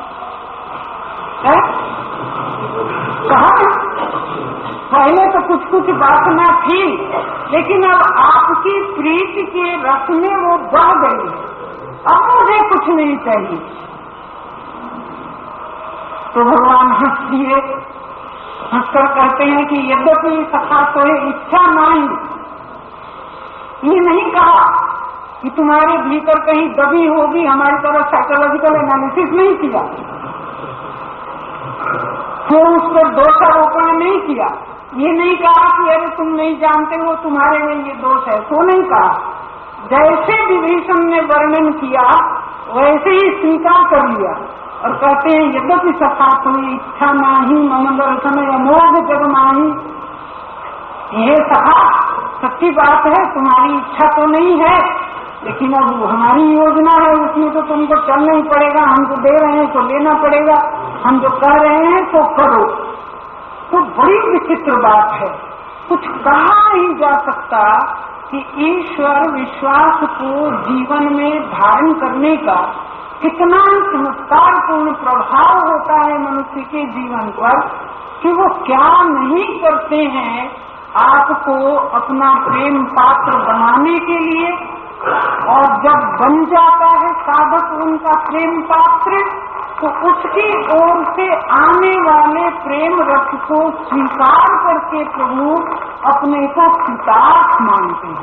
कहा पहले तो कुछ कुछ वासना थी, लेकिन अब आपकी प्रीति के रस में वो बढ़ गई है, अब मुझे कुछ नहीं चाहिए। तो भगवान हंस दिए, हंसकर कहते हैं कि यद्यपि सखा सोए इच्छा नहीं, ये नहीं कहा कि तुम्हारे भीतर कहीं दबी होगी, हमारी तरफ साइकोलॉजिकल एनालिसिस नहीं किया, तो उस पर दोषारोपण नहीं किया, ये नहीं कहा कि अरे तुम नहीं जानते हो तुम्हारे में ये दोष है, तो नहीं कहा। जैसे विभीषण ने वर्णन किया वैसे ही स्वीकार कर लिया और कहते हैं यद्यपि सखा कोई इच्छा नाही मम दर्शन अमोघ जग माही। ये सखा सच्ची बात है, तुम्हारी इच्छा तो नहीं है, लेकिन अब हमारी योजना है, उसमें तो तुमको चलना ही पड़ेगा, हमको दे रहे हैं तो लेना पड़ेगा, हम जो कह रहे हैं तो करो। तो बड़ी विचित्र बात है, कुछ कहा नहीं जा सकता कि ईश्वर विश्वास को जीवन में धारण करने का कितना चमत्कारपूर्ण प्रभाव होता है मनुष्य के जीवन पर, कि वो क्या नहीं करते हैं आपको अपना प्रेम पात्र बनाने के लिए। और जब बन जाता है साधक उनका प्रेम पात्र, तो उसकी ओर से आने वाले प्रेम रथ को स्वीकार करके प्रभु अपने को कृतार्थ मानते हैं।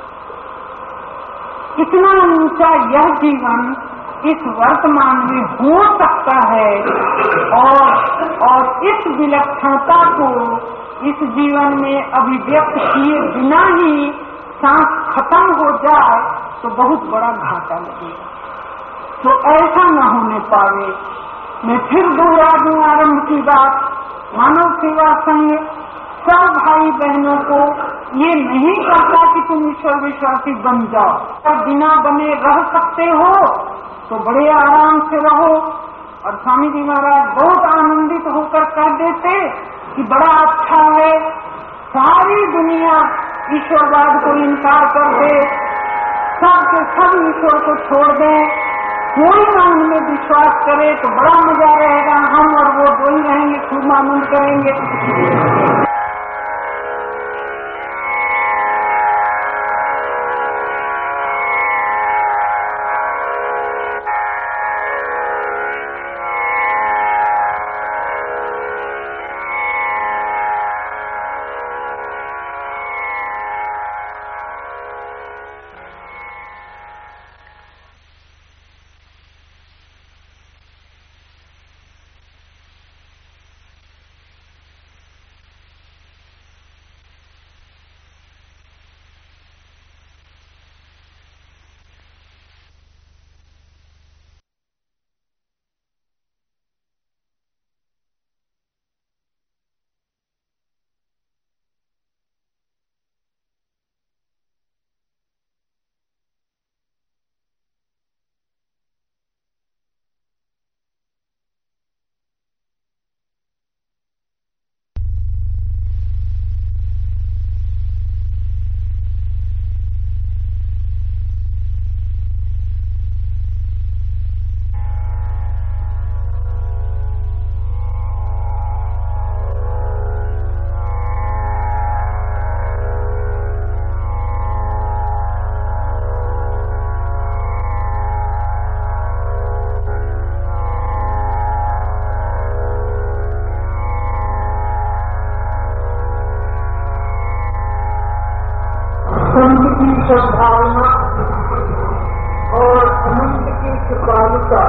इतना ऊंचा यह जीवन इस वर्तमान में हो सकता है, और और इस विलक्षणता को इस जीवन में अभिव्यक्त किए बिना ही सांस खत्म हो जाए तो बहुत बड़ा घाटा लगेगा। तो ऐसा न होने पावे। मैं फिर दोहरा दूं आरंभ की बात, मानव सेवा संघ सब भाई बहनों को ये नहीं कहता कि तुम ईश्वर विश्वासी बन जाओ, और बिना बने रह सकते हो तो बड़े आराम से रहो। और स्वामी जी महाराज बहुत आनंदित होकर कह देते कि बड़ा अच्छा है, सारी दुनिया ईश्वरवाद को इनकार कर दे, सब के सब ईश्वर को छोड़ दें, कोई ना उनमें विश्वास करे तो बड़ा मजा रहेगा, हम और वो दो ही रहेंगे, खूब आनंद करेंगे। सद्भावना और अनंत की कृपालुता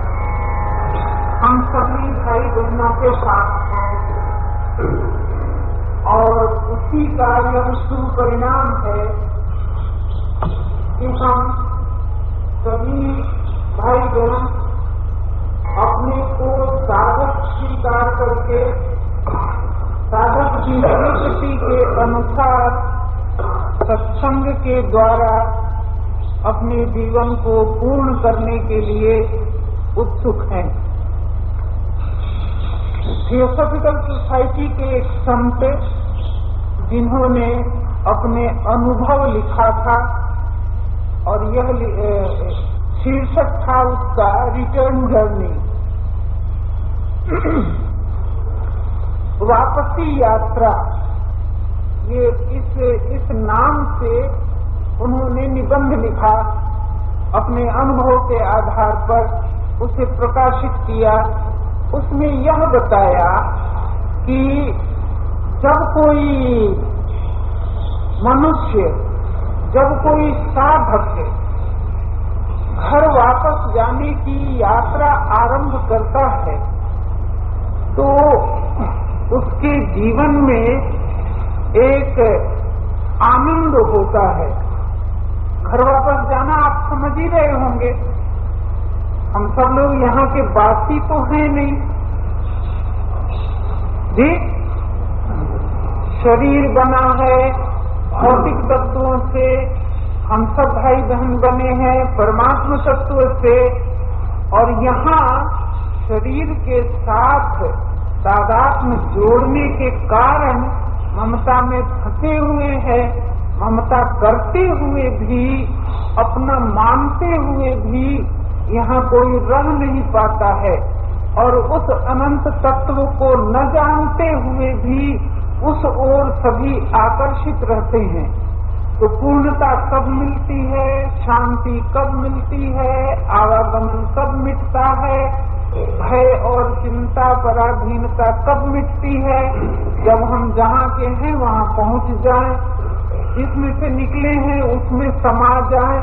हम सभी भाई बहनों के साथ हैं, और उसी का यह सुपरिणाम है कि हम सभी भाई बहन अपने को साधक स्वीकार करके साधक की स्वीकृति के अनुसार सत्संग के द्वारा अपने जीवन को पूर्ण करने के लिए उत्सुक हैं। थियोसॉफिकल सोसाइटी के एक संत जिन्होंने अपने अनुभव लिखा था और यह शीर्षक था उसका रिटर्न जर्नी, वापसी यात्रा। ये इस इस नाम से उन्होंने निबंध लिखा, अपने अनुभव के आधार पर उसे प्रकाशित किया। उसमें यह बताया कि जब कोई मनुष्य, जब कोई साधक घर वापस जाने की यात्रा आरंभ करता है तो उसके जीवन में एक आनंद होता है। घर वापस जाना आप समझ ही रहे होंगे, हम सब लोग यहाँ के बासी तो हैं नहीं जी। शरीर बना है भौतिक तत्वों से, हम सब भाई बहन बने हैं परमात्मा तत्व से, और यहाँ शरीर के साथ तादात्म्य जोड़ने के कारण ममता में फंसे हुए हैं। ममता करते हुए भी, अपना मानते हुए भी यहाँ कोई रह नहीं पाता है, और उस अनंत तत्व को न जानते हुए भी उस ओर सभी आकर्षित रहते हैं। तो पूर्णता कब मिलती है, शांति कब मिलती है, आवागमन कब मिटता है, भय और चिंता पराधीनता कब मिटती है? जब हम जहाँ के हैं वहाँ पहुँच जाएं, जिसमें से निकले हैं उसमें समा जाएं।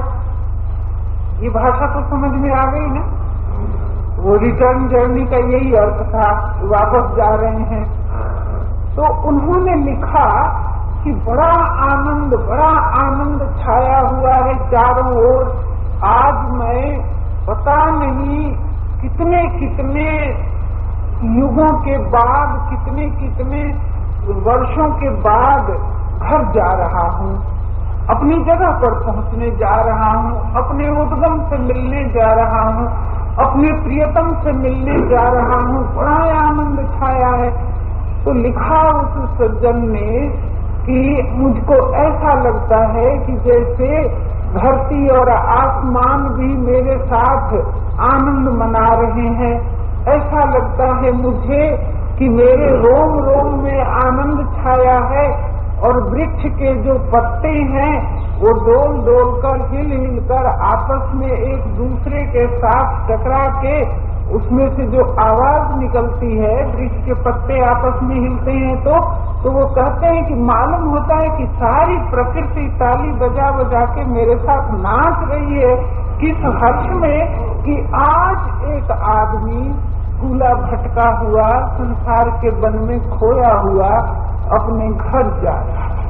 ये भाषा तो समझ में आ गई ना? वो रिटर्न जर्नी का यही अर्थ था, वापस जा रहे हैं। तो उन्होंने लिखा कि बड़ा आनंद, बड़ा आनंद छाया हुआ है चारों ओर। आज मैं पता नहीं कितने कितने युगों के बाद, कितने कितने वर्षों के बाद घर जा रहा हूँ, अपनी जगह पर पहुँचने जा रहा हूँ, अपने उद्गम से मिलने जा रहा हूँ, अपने प्रियतम से मिलने जा रहा हूँ। बड़ा आनंद छाया है। तो लिखा उस सज्जन ने कि मुझको ऐसा लगता है कि जैसे धरती और आसमान भी मेरे साथ आनंद मना रहे हैं। ऐसा लगता है मुझे कि मेरे रोम रोम में आनंद छाया है, और वृक्ष के जो पत्ते हैं वो डोल डोल कर, हिल हिल कर आपस में एक दूसरे के साथ टकरा के उसमें से जो आवाज निकलती है, वृक्ष के पत्ते आपस में हिलते हैं तो तो वो कहते हैं कि मालूम होता है कि सारी प्रकृति ताली बजा बजा के मेरे साथ नाच रही है, किस हर्ष में कि आज एक आदमी भूला भटका हुआ, संसार के वन में खोया हुआ अपने घर जा रहा है।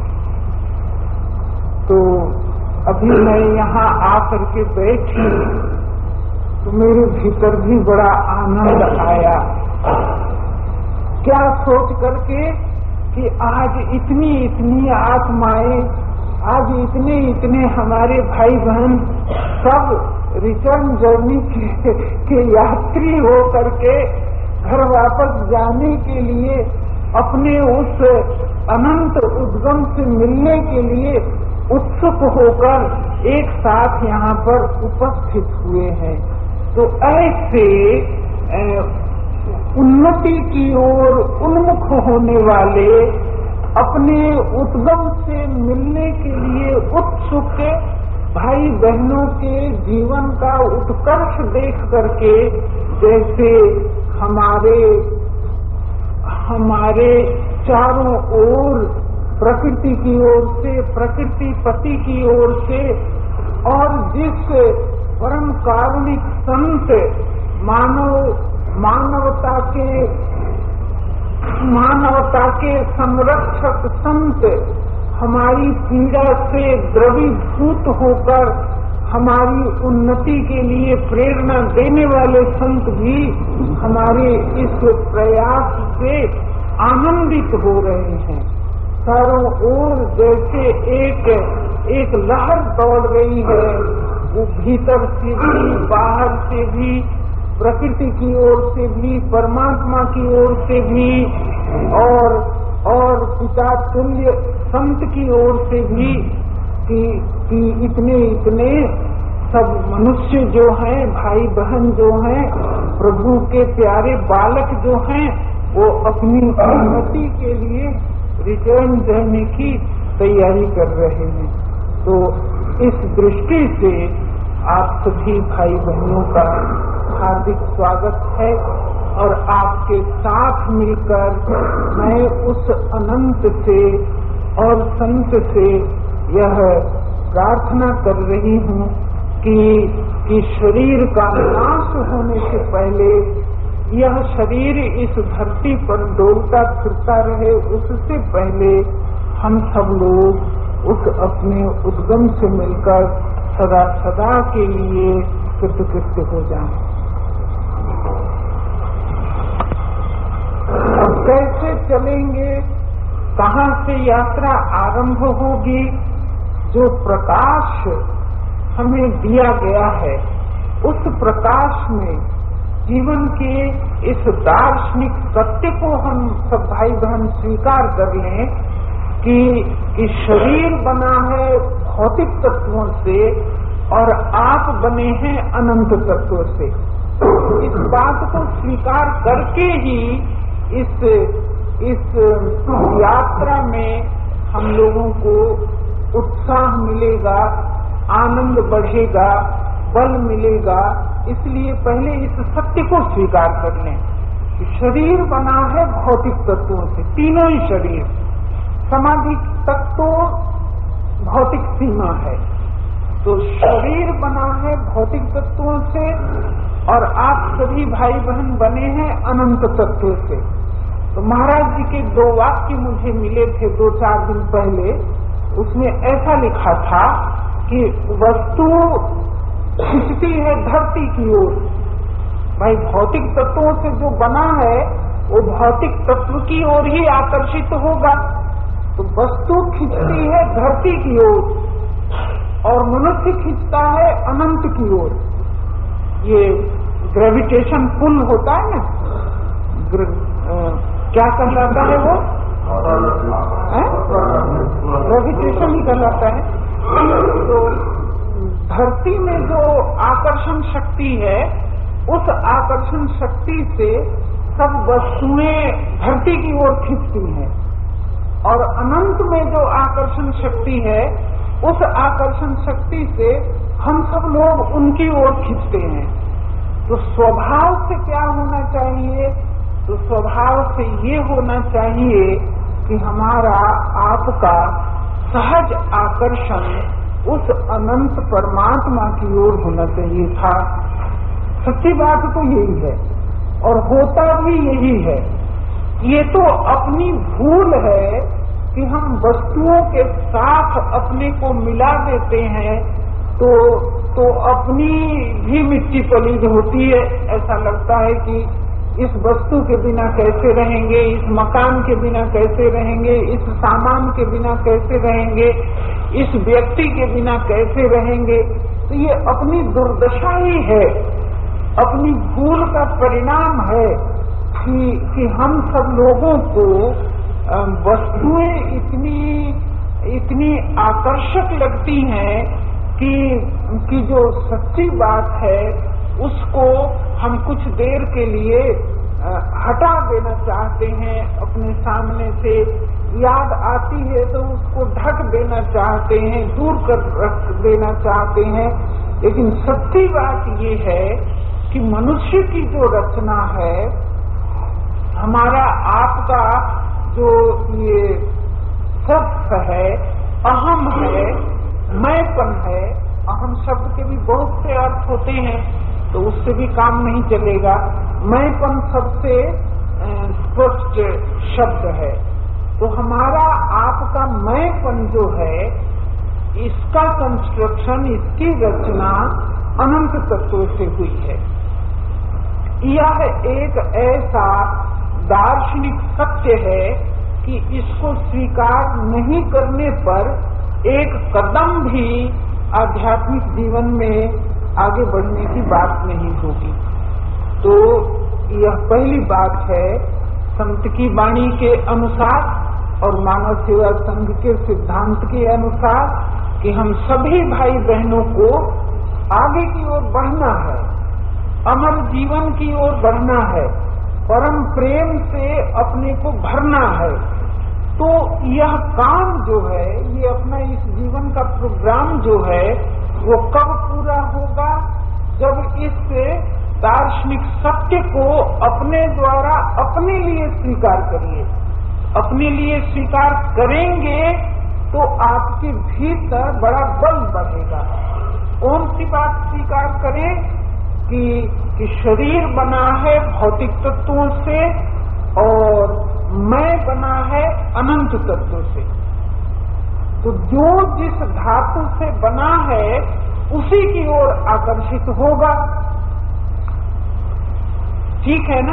तो अभी मैं यहाँ आकर के बैठी तो मेरे भीतर भी बड़ा आनंद आया। क्या सोच करके कि आज इतनी इतनी आत्माएं, आज इतने इतने हमारे भाई बहन सब रिटर्न जर्नी के, के यात्री हो करके घर वापस जाने के लिए, अपने उस अनंत उद्गम से मिलने के लिए उत्सुक होकर एक साथ यहाँ पर उपस्थित हुए हैं। तो ऐसे उन्नति की ओर उन्मुख होने वाले, अपने उद्गम से मिलने के लिए उत्सुक भाई बहनों के जीवन का उत्कर्ष देख करके, जैसे हमारे हमारे चारों ओर प्रकृति की ओर से, प्रकृति पति की ओर से, और जिस परम कारुणिक संत, मानव मानवता के मानवता के संरक्षक संत हमारी पीड़ा से द्रवीभूत होकर
हमारी उन्नति के लिए प्रेरणा देने वाले संत भी हमारे इस प्रयास से आनंदित हो रहे हैं। चारों ओर जैसे एक एक लहर दौड़ रही है, वो भीतर से भी बाहर से भी, प्रकृति की ओर से भी, परमात्मा की ओर से भी और और पिता तुल्य संत की ओर से भी कि, कि इतने इतने सब मनुष्य जो हैं, भाई बहन जो हैं, प्रभु के प्यारे बालक जो हैं, वो अपनी उन्नति के लिए रिटर्न देने की तैयारी कर रहे हैं। तो इस दृष्टि से आप सभी भाई बहनों का हार्दिक स्वागत है और आपके साथ मिलकर मैं उस अनंत से और संत से यह प्रार्थना कर रही हूँ कि, कि शरीर का नाश होने से पहले यह शरीर इस धरती पर डोलता फिरता रहे, उससे पहले हम सब लोग उस अपने उद्गम से मिलकर सदा सदा के लिए कृतकृत्य हो जाएं। अब कैसे चलेंगे, कहाँ से यात्रा आरंभ होगी? जो प्रकाश हमें दिया गया है, उस प्रकाश में जीवन के इस दार्शनिक सत्य को हम सब भाई बहन स्वीकार कर लें कि, कि शरीर बना है भौतिक तत्वों से और आप बने हैं अनंत तत्वों से। इस बात को स्वीकार करके ही इस इस यात्रा में हम लोगों को उत्साह मिलेगा, आनंद बढ़ेगा, बल मिलेगा। इसलिए पहले इस सत्य को स्वीकार कर लें कि शरीर बना है भौतिक तत्वों से, तीनों ही शरीर। समाधि तक तो भौतिक सीमा है, तो शरीर बना है भौतिक तत्वों से और आप सभी भाई बहन बने हैं अनंत तत्व से। तो महाराज जी के दो वाक्य मुझे मिले थे दो चार दिन पहले, उसमें ऐसा लिखा था कि वस्तु खिंचती है धरती की ओर। भाई भौतिक तत्वों से जो बना है वो भौतिक तत्व की ओर ही आकर्षित होगा, तो वस्तु खिंचती है धरती की ओर और मनुष्य खिंचता है अनंत की ओर। ये ग्रेविटेशन पुल होता है ना, ग्र, आ, क्या कहलाता है वो? ग्रेविटेशन ही कहलाता है। तो धरती में जो आकर्षण शक्ति है, उस आकर्षण शक्ति से सब वस्तुएं धरती की ओर खींचती हैं और अनंत में जो आकर्षण शक्ति है, उस आकर्षण शक्ति से हम सब लोग उनकी ओर खींचते हैं। तो स्वभाव से क्या होना चाहिए? तो स्वभाव से ये होना चाहिए कि हमारा आपका सहज आकर्षण उस अनंत परमात्मा की ओर होना चाहिए था। सच्ची बात तो यही है और होता भी यही है। ये तो अपनी भूल है कि हम वस्तुओं के साथ अपने को मिला देते हैं, तो तो अपनी भी मिट्टी पलीद होती है। ऐसा लगता है कि इस वस्तु के बिना कैसे रहेंगे, इस मकान के बिना कैसे रहेंगे, इस सामान के बिना कैसे रहेंगे, इस व्यक्ति के बिना कैसे रहेंगे। तो ये अपनी दुर्दशा ही है, अपनी भूल का परिणाम है कि, कि हम सब लोगों को वस्तुएं इतनी इतनी आकर्षक लगती हैं कि, कि जो सच्ची बात है उसको हम कुछ देर के लिए हटा देना चाहते हैं अपने सामने से। याद आती है तो उसको ढक देना चाहते हैं, दूर कर रख देना चाहते हैं। लेकिन सच्ची बात ये है कि मनुष्य की जो रचना है, हमारा आपका जो ये सत्य है, अहम है, मैंपन है। अहम शब्द के भी बहुत से अर्थ होते हैं, तो उससे भी काम नहीं चलेगा। मैंपन सबसे स्पष्ट शब्द है। तो हमारा आपका मैंपन जो है, इसका कंस्ट्रक्शन, इसकी रचना अनंत तत्व से हुई है। यह एक ऐसा दार्शनिक सत्य है कि इसको स्वीकार नहीं करने पर एक कदम भी आध्यात्मिक जीवन में आगे बढ़ने की बात नहीं होगी। तो यह पहली बात है संत की वाणी के अनुसार और मानव सेवा संघ के सिद्धांत के अनुसार कि हम सभी भाई बहनों को आगे की ओर बढ़ना है, अमर जीवन की ओर बढ़ना है, परम प्रेम से अपने को भरना है। तो यह काम जो है, ये अपना इस जीवन का प्रोग्राम जो है, वो कब पूरा होगा? जब इस दार्शनिक सत्य को अपने द्वारा अपने लिए स्वीकार करिए। अपने लिए स्वीकार करेंगे तो आपके भीतर बड़ा बल बढ़ेगा। कौन सी बात स्वीकार करें कि, कि शरीर बना है भौतिक तत्वों से और मैं बना है अनंत तत्वों से। तो जो जिस धातु से बना है उसी की ओर आकर्षित होगा। ठीक है ना?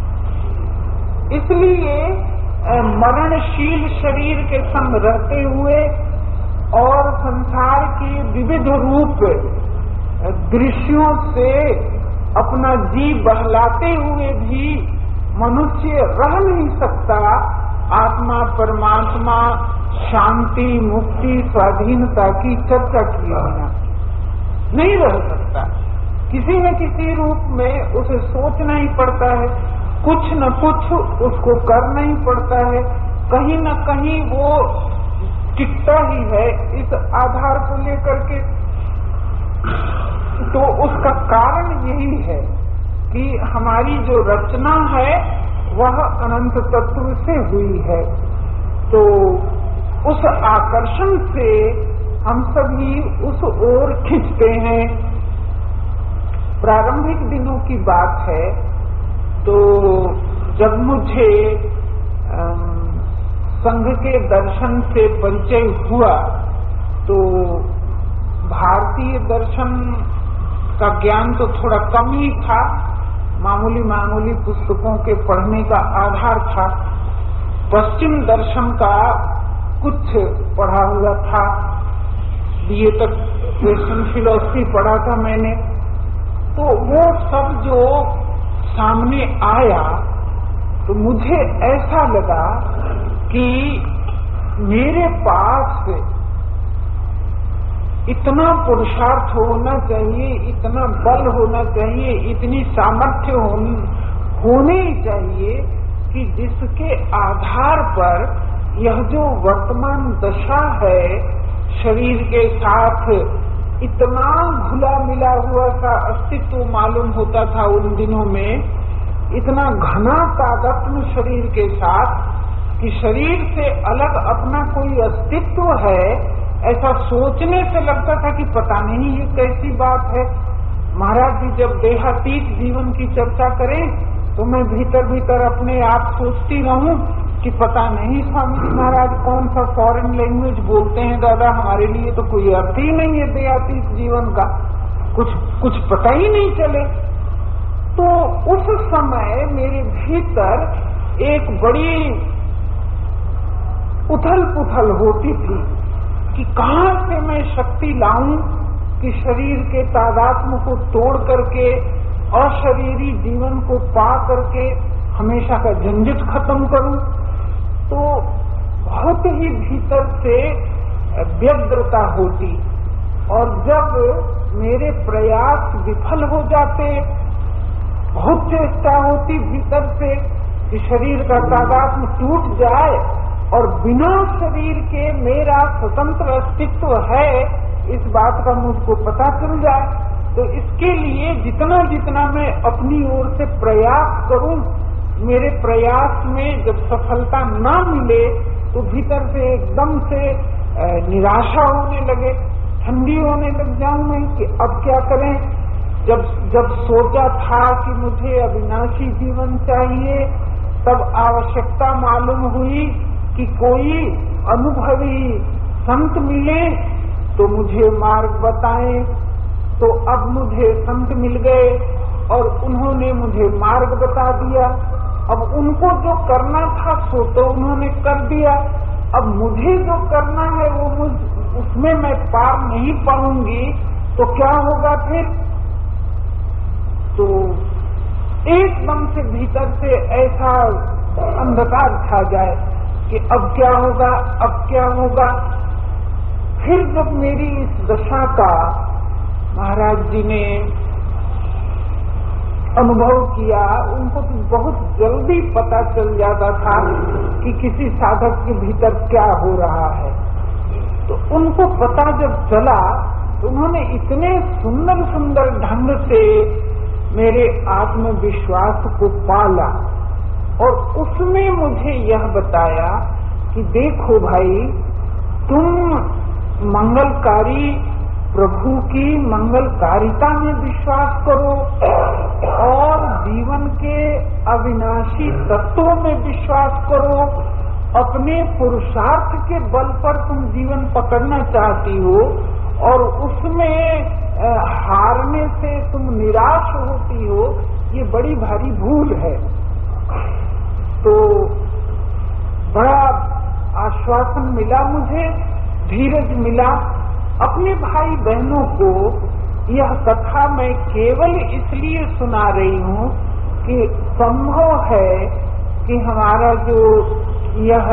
इसलिए मरणशील शरीर के संग रहते हुए और संसार की विविध रूप दृश्यों से अपना जी बहलाते हुए भी मनुष्य रह नहीं सकता आत्मा, परमात्मा, शांति, मुक्ति, स्वाधीनता की चर्चा किए बिना। नहीं रह सकता। किसी न किसी रूप में उसे सोचना ही पड़ता है, कुछ न कुछ उसको करना ही पड़ता है। कहीं न कहीं वो टिकता ही है इस आधार को लेकर के। तो उसका कारण यही है कि हमारी जो रचना है वह अनंत तत्व से हुई है। तो उस आकर्षण से हम सभी उस ओर खिंचते हैं। प्रारंभिक दिनों की बात है तो जब मुझे संघ के दर्शन से परिचय हुआ तो भारतीय दर्शन का ज्ञान तो थोड़ा कम ही था, मामूली मामूली पुस्तकों के पढ़ने का आधार था। पश्चिम दर्शन का कुछ पढ़ा हुआ था, बीए तक वेस्टर्न फिलॉसफी पढ़ा था मैंने। तो वो सब जो सामने आया तो मुझे ऐसा लगा कि मेरे पास इतना पुरुषार्थ होना चाहिए, इतना बल होना चाहिए, इतनी सामर्थ्य होनी होनी चाहिए कि जिसके आधार पर यह जो वर्तमान दशा है शरीर के साथ इतना घुला मिला हुआ सा अस्तित्व मालूम होता था उन दिनों में, इतना घना तादात्म्य शरीर के साथ कि शरीर से अलग अपना कोई अस्तित्व है, ऐसा सोचने से लगता था कि पता नहीं ये कैसी बात है। महाराज जी जब देहातीत जीवन की चर्चा करें तो मैं भीतर भीतर अपने आप सोचती रहूं कि पता नहीं स्वामी महाराज कौन सा फॉरेन लैंग्वेज बोलते हैं दादा, हमारे लिए तो कोई अर्थ ही नहीं है देहातीत जीवन का, कुछ कुछ पता ही नहीं चले। तो उस समय मेरे भीतर एक बड़ी उथल पुथल होती थी कि कहाँ से मैं शक्ति लाऊं कि शरीर के तादात्म्य को तोड़ करके अशरीरी जीवन को पा करके हमेशा का झंझट खत्म करूं। तो बहुत ही भीतर से व्यग्रता होती और जब मेरे प्रयास विफल हो जाते, बहुत चेष्टा होती भीतर से कि शरीर का तादात्म्य टूट जाए और बिना शरीर के मेरा स्वतंत्र अस्तित्व है इस बात का मुझको पता चल जाए। तो इसके लिए जितना जितना मैं अपनी ओर से प्रयास करूं, मेरे प्रयास में जब सफलता न मिले तो भीतर से एकदम से निराशा होने लगे, ठंडी होने लग जाऊं मैं कि अब क्या करें। जब जब सोचा था कि मुझे अविनाशी जीवन चाहिए, तब आवश्यकता मालूम हुई कि कोई अनुभवी संत मिले तो मुझे मार्ग बताएं। तो अब मुझे संत मिल गए और उन्होंने मुझे मार्ग बता दिया। अब उनको जो करना था सो तो उन्होंने कर दिया। अब मुझे जो करना है वो मुझ उसमें मैं पार नहीं पाऊंगी तो क्या होगा फिर? तो एकदम से भीतर से ऐसा अंधकार छा जाए कि अब क्या होगा, अब क्या होगा। फिर जब मेरी इस दशा का महाराज जी ने अनुभव किया, उनको तो बहुत जल्दी पता चल जाता था कि किसी साधक के भीतर क्या हो रहा है। तो उनको पता जब चला तो उन्होंने इतने सुंदर सुंदर ढंग से मेरे आत्मविश्वास को पाला और उसमें मुझे यह बताया कि देखो भाई, तुम मंगलकारी प्रभु की मंगलकारिता में विश्वास करो और जीवन के अविनाशी तत्वों में विश्वास करो। अपने पुरुषार्थ के बल पर तुम जीवन पकड़ना चाहती हो और उसमें हारने से तुम निराश होती हो, ये बड़ी भारी भूल है। तो बड़ा आश्वासन मिला मुझे, धीरज मिला। अपने भाई बहनों को यह कथा मैं केवल इसलिए सुना रही हूँ कि संभव है कि हमारा जो यह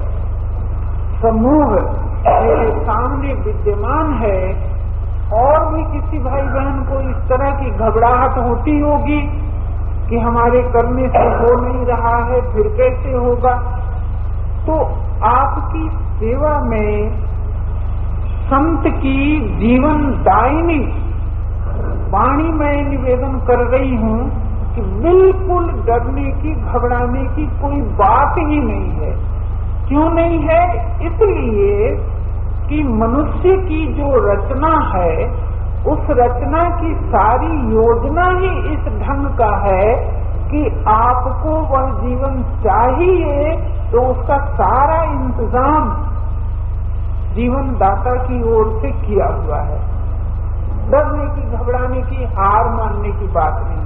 समूह मेरे सामने विद्यमान है और भी किसी भाई बहन को इस तरह की घबराहट होती होगी कि हमारे करने से हो नहीं रहा है, फिर कैसे होगा। तो आपकी सेवा में संत की जीवन दायिनी वाणी मैं निवेदन कर रही हूँ कि बिल्कुल डरने की, घबराने की कोई बात ही नहीं है। क्यों नहीं है? इसलिए कि मनुष्य की जो रचना है, उस रचना की सारी योजना ही इस ढंग का है कि आपको वह जीवन चाहिए तो उसका सारा इंतजाम जीवन दाता की ओर से किया हुआ है। डरने की, घबराने की, हार मानने की बात नहीं।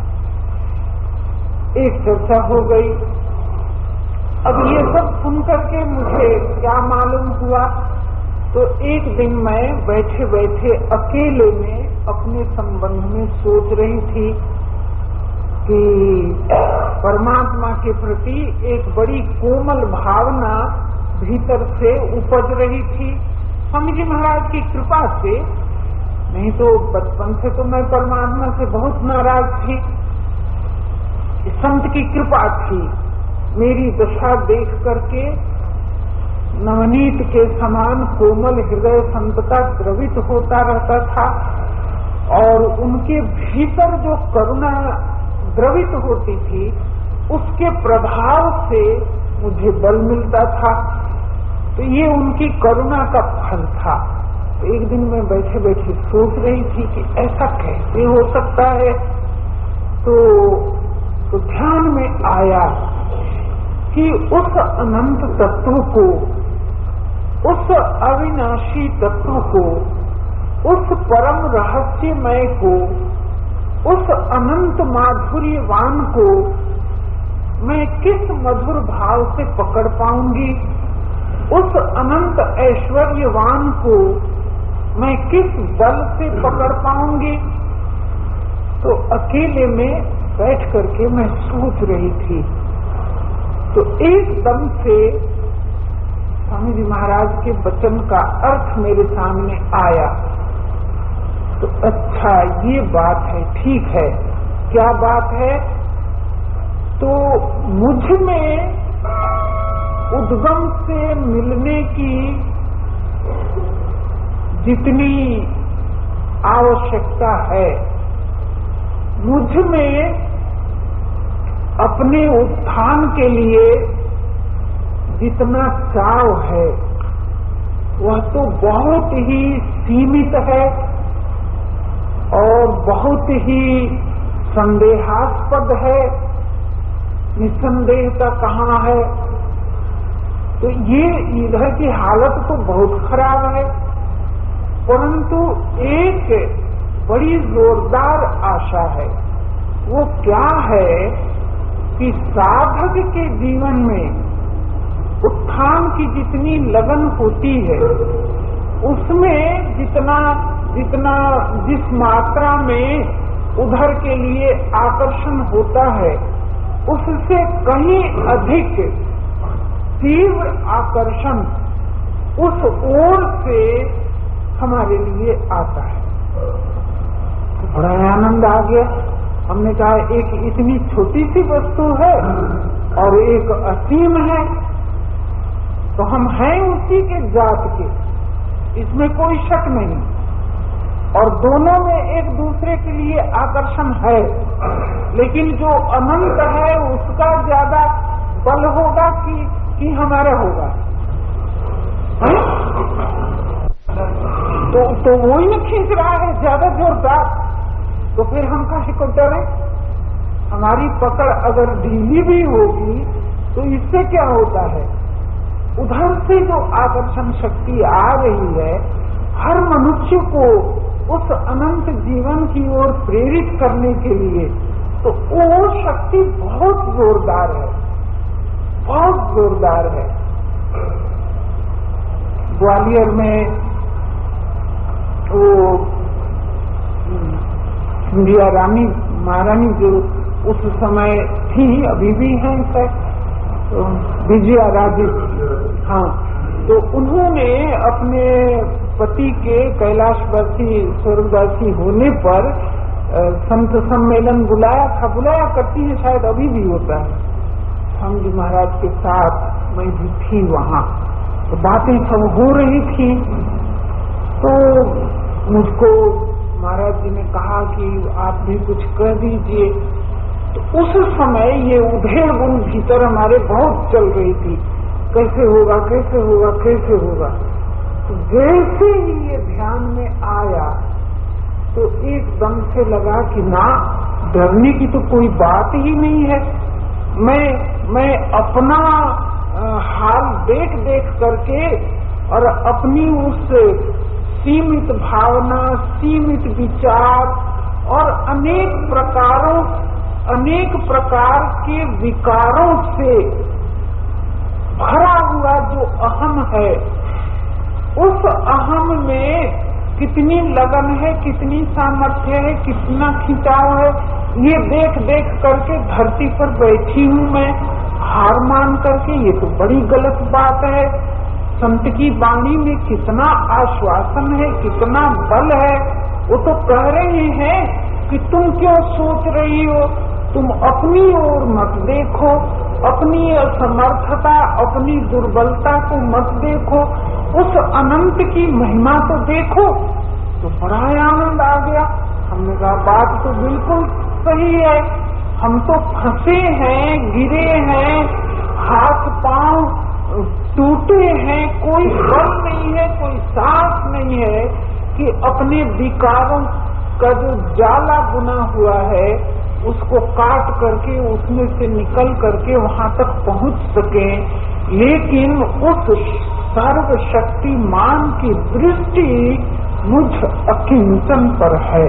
एक चर्चा हो गई। अब ये सब सुनकर के मुझे क्या मालूम हुआ, तो एक दिन मैं बैठे बैठे अकेले में अपने संबंध में सोच रही थी कि परमात्मा के प्रति एक बड़ी कोमल भावना भीतर से उपज रही थी स्वामी जी महाराज की कृपा से। नहीं तो बचपन से तो मैं परमात्मा से बहुत नाराज थी। संत की कृपा थी, मेरी दशा देख करके नवनीत के समान कोमल हृदय संतता द्रवित होता रहता था और उनके भीतर जो करुणा द्रवित होती थी उसके प्रभाव से मुझे बल मिलता था। तो ये उनकी करुणा का फल था। तो एक दिन मैं बैठे बैठे सोच रही थी कि ऐसा कैसे हो सकता है। तो, तो ध्यान में आया कि उस अनंत तत्व को, उस अविनाशी तत्व को, उस परम रहस्यमय को, उस अनंत माधुर्यवान को मैं किस मधुर भाव से पकड़ पाऊंगी, उस अनंत ऐश्वर्यवान को मैं किस बल से पकड़ पाऊंगी। तो अकेले में बैठ करके मैं सोच रही थी। तो एकदम से स्वामी जी महाराज के वचन का अर्थ मेरे सामने आया। तो अच्छा, ये बात है, ठीक है। क्या बात है? तो मुझ में उद्गम से मिलने की जितनी आवश्यकता है, मुझ में अपने उत्थान के लिए जितना चाव है वह तो बहुत ही सीमित है और बहुत ही संदेहास्पद है। निसंदेहता कहाँ है? तो ये इधर की हालत तो बहुत खराब है। परंतु एक बड़ी जोरदार आशा है। वो क्या है कि साधक के जीवन में उत्थान की जितनी लगन होती है, उसमें जितना जितना जिस मात्रा में उधर के लिए आकर्षण होता है, उससे कहीं अधिक तीव्र आकर्षण उस ओर से हमारे लिए आता है। तो बड़ा आनंद आ गया। हमने कहा एक इतनी छोटी सी वस्तु है और एक असीम है, तो हम हैं उसी के जात के, इसमें कोई शक नहीं। और दोनों में एक दूसरे के लिए आकर्षण है, लेकिन जो अनंत है उसका ज्यादा बल होगा कि, कि हमारा होगा। तो तो वो ही न खींच रहा है ज्यादा जोरदार, तो फिर हम काहे को डरें? हमारी पकड़ अगर ढीली भी होगी तो इससे क्या होता है, उधर से जो आकर्षण शक्ति आ रही है, हर मनुष्य को उस अनंत जीवन की ओर प्रेरित करने के लिए, तो वो शक्ति बहुत जोरदार है, बहुत जोरदार है। ग्वालियर में वो सिंधिया रानी महारानी जो उस समय थी, अभी भी हैं तो विजया राजे, हाँ, तो उन्होंने अपने पति के कैलाशवासी स्वर्गवासी होने पर संत सम्मेलन बुलाया था, बुलाया करती है, शायद अभी भी होता है। हम जी महाराज के साथ मैं भी थी वहाँ, तो बातें सब हो रही थी। तो मुझको महाराज जी ने कहा कि आप भी कुछ कह दीजिए। तो उस समय ये उधेड़ बुन भीतर हमारे बहुत चल रही थी, कैसे होगा कैसे होगा कैसे होगा। तो जैसे ही ये ध्यान में आया तो एकदम से लगा कि ना, डरने की तो कोई बात ही नहीं है। मैं मैं अपना हाल देख देख करके और अपनी उस सीमित भावना, सीमित विचार और अनेक प्रकारों अनेक प्रकार के विकारों से भरा हुआ जो अहम है, उस अहम में कितनी लगन है, कितनी सामर्थ्य है, कितना खिंचाव है, ये देख देख करके धरती पर बैठी हूँ मैं, हार मान करके। ये तो बड़ी गलत बात है। संत की वाणी में कितना आश्वासन है, कितना बल है। वो तो कह रहे हैं कि तुम क्यों सोच रही हो, तुम अपनी ओर मत देखो, अपनी असमर्थता, अपनी दुर्बलता को मत देखो, उस अनंत की महिमा तो देखो। तो बड़ा आनंद आ गया। हमने कहा बात तो बिल्कुल सही है, हम तो फंसे हैं, गिरे हैं, हाथ पांव टूटे हैं, कोई बल नहीं है, कोई साहस नहीं है कि अपने विकारों का जो जाला बुना हुआ है उसको काट करके, उसमें से निकल करके वहां तक पहुंच सके। लेकिन उस सर्वशक्तिमान की दृष्टि मुझ अकिंचन पर है।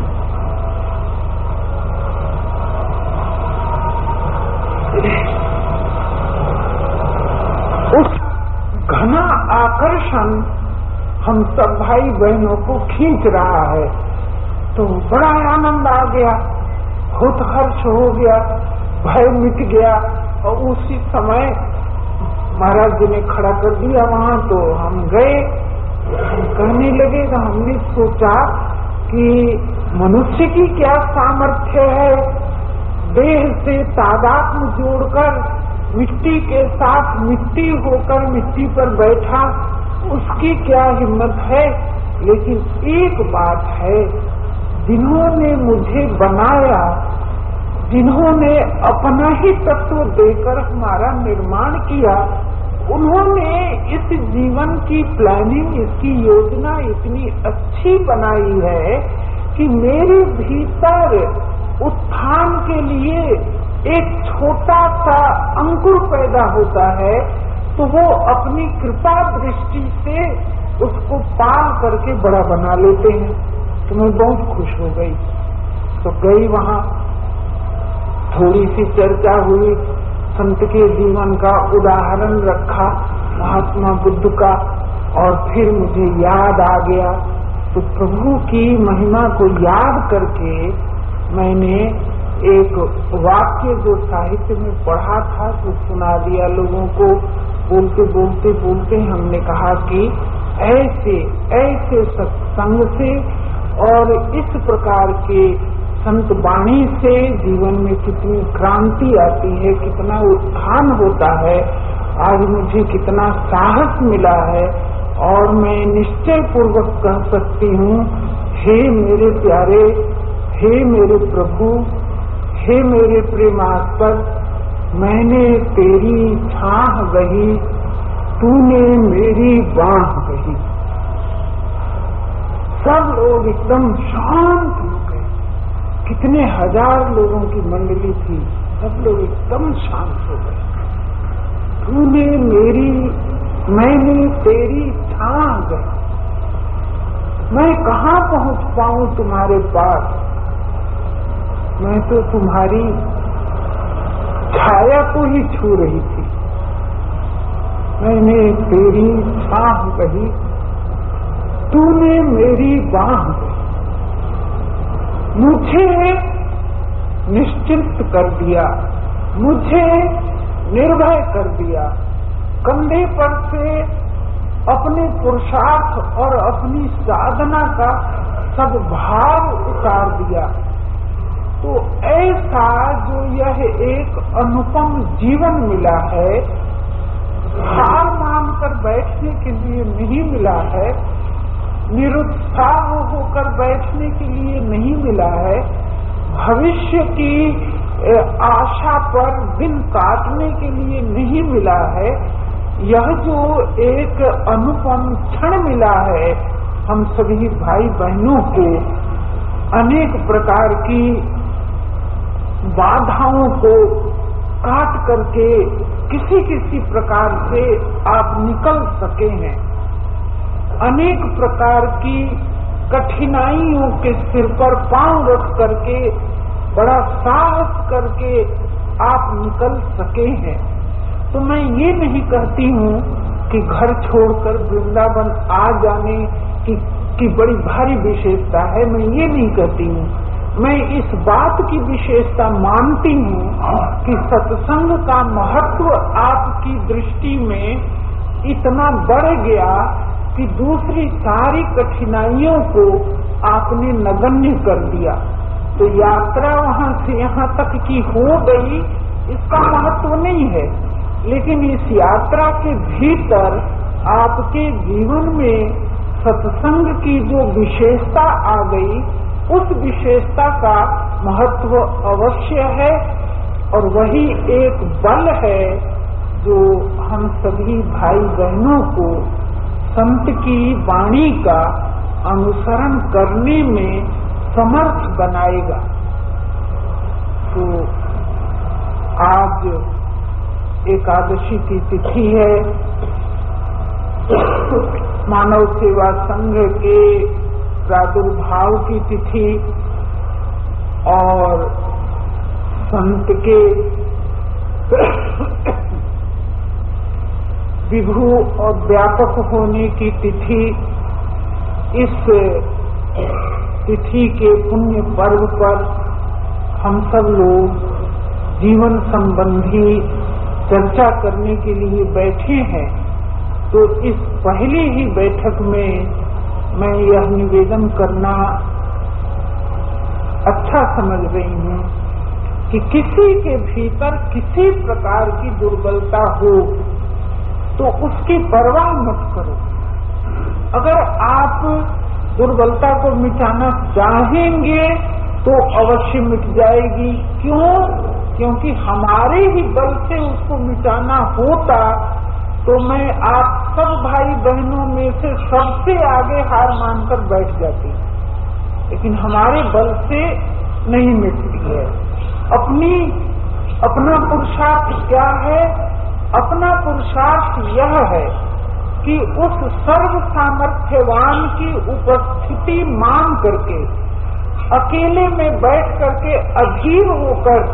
उस घना आकर्षण हम सब भाई बहनों को खींच रहा है। तो बड़ा आनंद आ गया, बहुत हर्ष हो गया, भय मिट गया। और उसी समय महाराज जी ने खड़ा कर दिया वहां, तो हम गए। हम कहने लगे तो हमने सोचा कि मनुष्य की क्या सामर्थ्य है, देह से तादात्म्य जोड़कर मिट्टी के साथ मिट्टी होकर मिट्टी पर बैठा, उसकी क्या हिम्मत है। लेकिन एक बात है, जिन्होंने मुझे बनाया, जिन्होंने अपना ही तत्व देकर हमारा निर्माण किया, उन्होंने इस जीवन की प्लानिंग, इसकी योजना इतनी अच्छी बनाई है कि मेरे भीतर उत्थान के लिए एक छोटा सा अंकुर पैदा होता है, तो वो अपनी कृपा दृष्टि से उसको पाल करके बड़ा बना लेते हैं। तो मैं बहुत खुश हो गई। तो गई वहां, थोड़ी सी चर्चा हुई, संत के जीवन का उदाहरण रखा महात्मा बुद्ध का, और फिर मुझे याद आ गया। तो प्रभु की महिमा को याद करके मैंने एक वाक्य जो साहित्य में पढ़ा था तो सुना दिया लोगों को। बोलते बोलते बोलते हमने कहा कि ऐसे ऐसे सत्संग से और इस प्रकार के संत वाणी से जीवन में कितनी क्रांति आती है, कितना उत्थान होता है। आज मुझे कितना साहस मिला है और मैं निश्चय पूर्वक कह सकती हूँ, हे मेरे प्यारे, हे मेरे प्रभु, हे मेरे प्रेमास्पद, मैंने तेरी छाह गही, तूने मेरी बाह गही। सब लोग एकदम शांत हो गए। कितने हजार लोगों की मंडली थी, सब लोग एकदम शांत हो गए। तूने मेरी, मैंने तेरी छाह गई। मैं कहाँ पहुंच पाऊं तुम्हारे पास, मैं तो तुम्हारी छाया को ही छू रही थी। मैंने तेरी छाह गही, तूने मेरी बाह गही। मुझे निश्चिंत कर दिया, मुझे निर्भय कर दिया। कंधे पर से अपने पुरुषार्थ और अपनी साधना का सब भार उतार दिया। तो ऐसा जो यह एक अनुपम जीवन मिला है, हार मानकर बैठने के लिए नहीं मिला है, निरुत्साह होकर बैठने के लिए नहीं मिला है, भविष्य की आशा पर दिन काटने के लिए नहीं मिला है। यह जो एक अनुपम क्षण मिला है, हम सभी भाई बहनों को अनेक प्रकार की बाधाओं को काट करके किसी किसी प्रकार से आप निकल सके हैं। अनेक प्रकार की कठिनाइयों के सिर पर पांव रख करके, बड़ा साहस करके आप निकल सके हैं। तो मैं ये नहीं कहती हूँ कि घर छोड़कर वृंदावन आ जाने की, की बड़ी भारी विशेषता है, मैं ये नहीं कहती हूँ। मैं इस बात की विशेषता मानती हूँ कि सत्संग का महत्व आपकी दृष्टि में इतना बढ़ गया कि दूसरी सारी कठिनाइयों को आपने नगण्य कर दिया। तो यात्रा वहाँ से यहाँ तक की हो गई, इसका महत्व नहीं है, लेकिन इस यात्रा के भीतर आपके जीवन में सत्संग की जो विशेषता आ गई, उस विशेषता का महत्व अवश्य है। और वही एक बल है जो हम सभी भाई बहनों को संत की वाणी का अनुसरण करने में समर्थ बनाएगा। तो आज एकादशी की तिथि है। मानव सेवा संघ के प्रादुर्भाव की तिथि और संत के विभु और व्यापक होने की तिथि। इस तिथि के पुण्य पर्व पर हम सब लोग जीवन संबंधी चर्चा करने के लिए बैठे हैं। तो इस पहली ही बैठक में मैं यह निवेदन करना अच्छा समझ रही हूँ कि किसी के भीतर किसी प्रकार की दुर्बलता हो तो उसकी परवाह मत करो। अगर आप दुर्बलता को मिटाना चाहेंगे तो अवश्य मिट जाएगी। क्यों? क्योंकि हमारे ही बल से उसको मिटाना होता तो मैं आप सब भाई बहनों में से सबसे आगे हार मानकर बैठ जाती, लेकिन हमारे बल से नहीं मिटती है। अपनी अपना पुरुषार्थ क्या है? अपना पुरुषार्थ यह है कि उस सर्व सामर्थ्यवान की उपस्थिति मान करके अकेले में बैठ करके अधीर होकर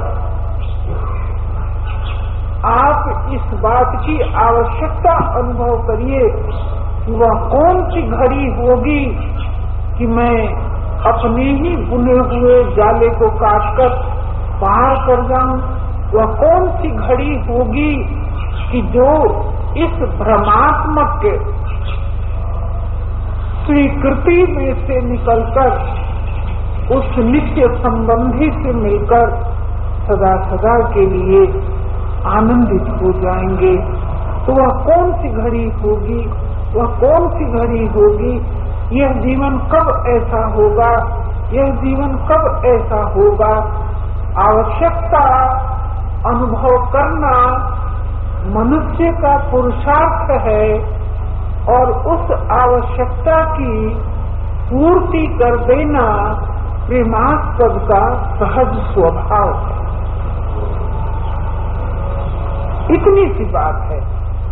आप इस बात की आवश्यकता अनुभव करिए कि वह कौन सी घड़ी होगी कि मैं अपने ही बुने हुए जाले को काटकर पार कर जाऊं। वह कौन सी घड़ी होगी कि जो इस भ्रमात्मक स्वीकृति में से निकलकर उस नित्य संबंधी से मिलकर सदा सदा के लिए आनंदित हो जाएंगे। तो वह कौन सी घड़ी होगी, वह कौन सी घड़ी होगी, यह जीवन कब ऐसा होगा, यह जीवन कब ऐसा होगा। आवश्यकता अनुभव करना मनुष्य का पुरुषार्थ है और उस आवश्यकता की पूर्ति कर देना प्रेमास्पद का सहज स्वभाव है। इतनी सी बात है।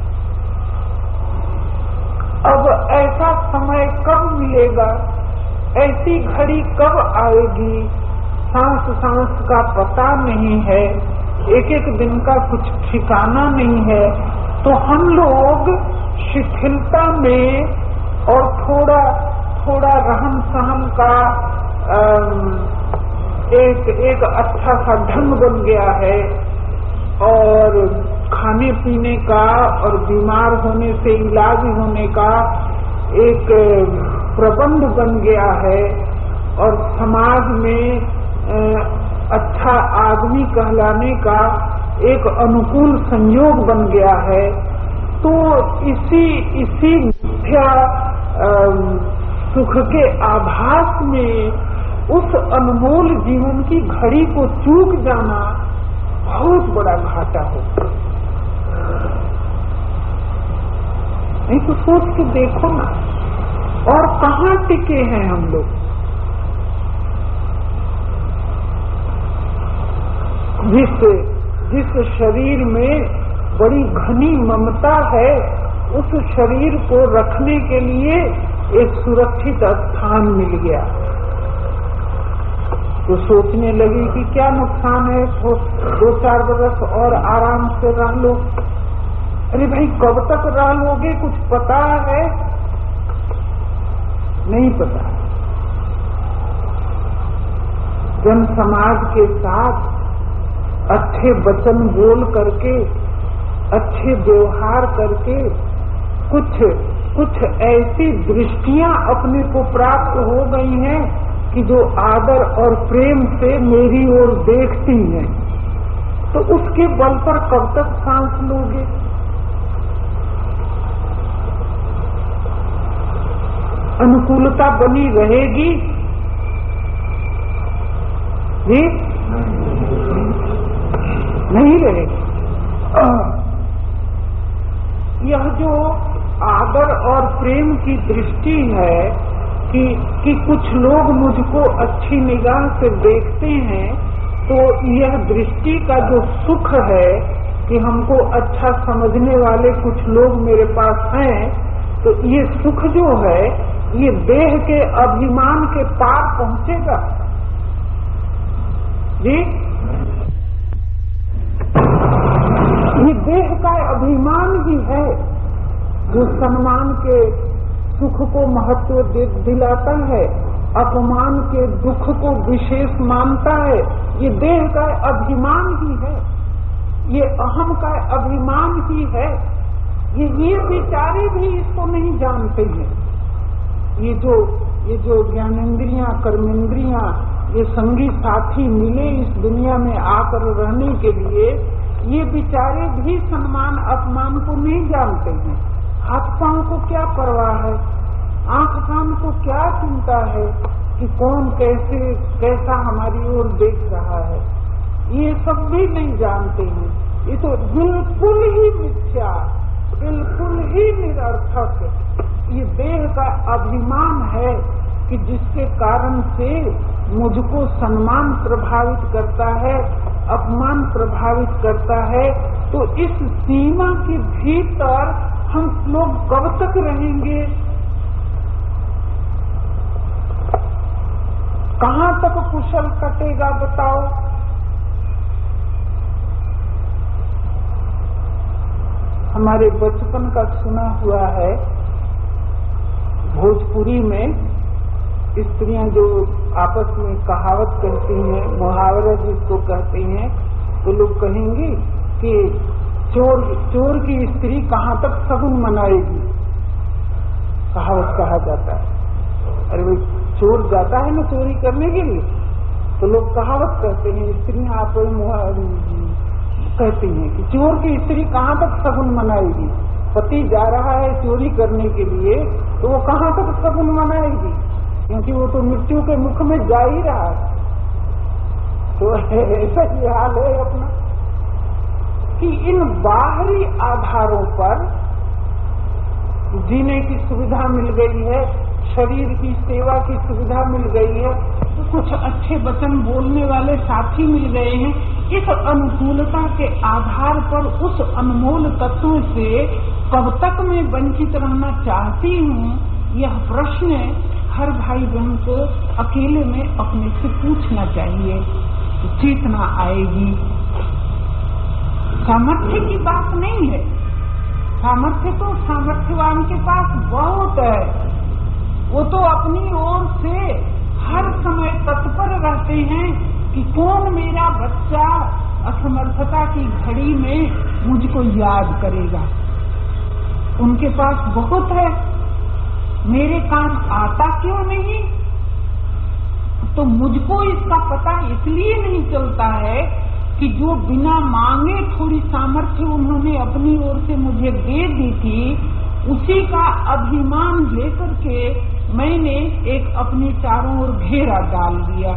अब ऐसा समय कब मिलेगा, ऐसी घड़ी कब आएगी, सांस सांस का पता नहीं है, एक एक दिन का कुछ ठिकाना नहीं है। तो हम लोग शिथिलता में और थोड़ा थोड़ा रहन सहन का एक एक अच्छा सा ढंग बन गया है और खाने पीने का और बीमार होने से इलाज होने का एक प्रबंध बन गया है और समाज में अच्छा आदमी कहलाने का एक अनुकूल संयोग बन गया है। तो इसी इसी मिथ्या सुख के आभास में उस अनमोल जीवन की घड़ी को चूक जाना बहुत बड़ा घाटा होता है। नहीं तो सोच के देखो ना, और कहाँ टिके हैं हम लोग। जिस जिस शरीर में बड़ी घनी ममता है, उस शरीर को रखने के लिए एक सुरक्षित स्थान मिल गया, तो सोचने लगी कि क्या नुकसान है, तो दो चार बरस और आराम से रह लो। अरे भाई, कब तक रह लोगे, कुछ पता है? नहीं पता। जन समाज के साथ अच्छे वचन बोल करके, अच्छे व्यवहार करके कुछ कुछ ऐसी दृष्टियां अपने को प्राप्त हो गई हैं कि जो आदर और प्रेम से मेरी ओर देखती हैं। तो उसके बल पर कब तक सांस लोगे? अनुकूलता बनी रहेगी जी? नहीं रहेगी। यह जो आदर और प्रेम की दृष्टि है कि कि कुछ लोग मुझको अच्छी निगाह से देखते हैं, तो यह दृष्टि का जो सुख है कि हमको अच्छा समझने वाले कुछ लोग मेरे पास हैं, तो ये सुख जो है ये देह के अभिमान के पार पहुंचेगा जी। ये देह का अभिमान ही है जो सम्मान के सुख को महत्व दिलाता है, अपमान के दुख को विशेष मानता है। ये देह का अभिमान ही है, ये अहम का अभिमान ही है। ये ये बेचारे भी इसको नहीं जानते हैं। ये जो ये जो ज्ञानेंद्रियां, कर्मेंद्रियां, ये संगी साथी मिले इस दुनिया में आकर रहने के लिए, ये बेचारे भी सम्मान अपमान को नहीं जानते हैं। हाथ पांव को क्या परवाह है, आंख कान को क्या चिंता है कि कौन कैसे कैसा हमारी ओर देख रहा है, ये सब भी नहीं जानते हैं। ये तो बिल्कुल ही मिथ्या, बिल्कुल ही निरर्थक ये देह का अभिमान है कि जिसके कारण से मुझको सम्मान प्रभावित करता है, अपमान प्रभावित करता है। तो इस सीमा के भीतर हम लोग कब तक रहेंगे? कहाँ तक कुशल कटेगा बताओ? हमारे बचपन का सुना हुआ है, भोजपुरी में स्त्रियां जो आपस में कहावत कहती हैं, मुहावरा जिसको कहते हैं, तो लोग कहेंगे कि चोर चोर की स्त्री कहाँ तक शगुन मनाएगी, कहावत कहा जाता है। अरे भाई, चोर जाता है ना चोरी करने के लिए, तो लोग कहावत कहते हैं, स्त्रियां आप कहती हैं कि चोर की स्त्री कहाँ तक शगुन मनाएगी। पति जा रहा है चोरी करने के लिए, तो वो कहाँ तक शगुन मनाएगी, क्योंकि वो तो मृत्यु के मुख में जा ही रहा है। तो ऐसा ही हाल है अपना कि इन बाहरी आधारों पर जीने की सुविधा मिल गई है, शरीर की सेवा की सुविधा मिल गई है, तो कुछ अच्छे वचन बोलने वाले साथी मिल गए हैं। इस अनुकूलता के आधार पर उस अनमोल तत्व से कब तक मैं वंचित रहना चाहती हूँ, यह प्रश्न हर भाई बहन को अकेले में अपने से पूछना चाहिए। तो चेतना आएगी। सामर्थ्य की बात नहीं है, सामर्थ्य तो सामर्थ्यवान के पास बहुत है। वो तो अपनी ओर से हर समय तत्पर रहते हैं कि कौन मेरा बच्चा असमर्थता की घड़ी में मुझको याद करेगा। उनके पास बहुत है, मेरे काम आता क्यों नहीं? तो मुझको इसका पता इसलिए नहीं चलता है कि जो बिना मांगे थोड़ी सामर्थ्य उन्होंने अपनी ओर से मुझे दे दी थी, उसी का अभिमान लेकर के मैंने एक अपने चारों ओर घेरा डाल दिया,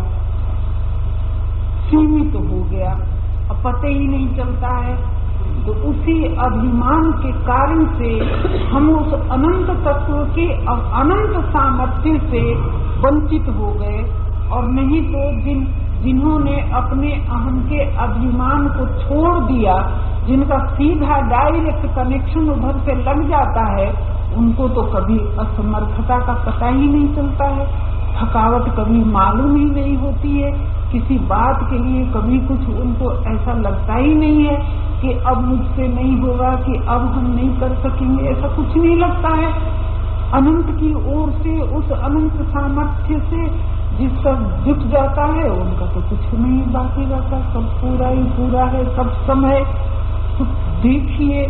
सीमित तो हो गया, अब पता ही नहीं चलता है। तो उसी अभिमान के कारण से हम उस अनंत तत्व के अनंत सामर्थ्य से वंचित हो गए। और नहीं तो जिन जिन्होंने अपने अहम के अभिमान को छोड़ दिया, जिनका सीधा डायरेक्ट कनेक्शन उधर से लग जाता है, उनको तो कभी असमर्थता का पता ही नहीं चलता है, थकावट कभी मालूम ही नहीं होती है, किसी बात के लिए कभी कुछ उनको ऐसा लगता ही नहीं है कि अब मुझसे नहीं होगा, कि अब हम नहीं कर सकेंगे, ऐसा कुछ नहीं लगता है। अनंत की ओर से, उस अनंत सामर्थ्य से जिसका जुट जाता है, उनका तो कुछ नहीं बाकी रहता, सब पूरा ही पूरा है सब समय। तो देखिए,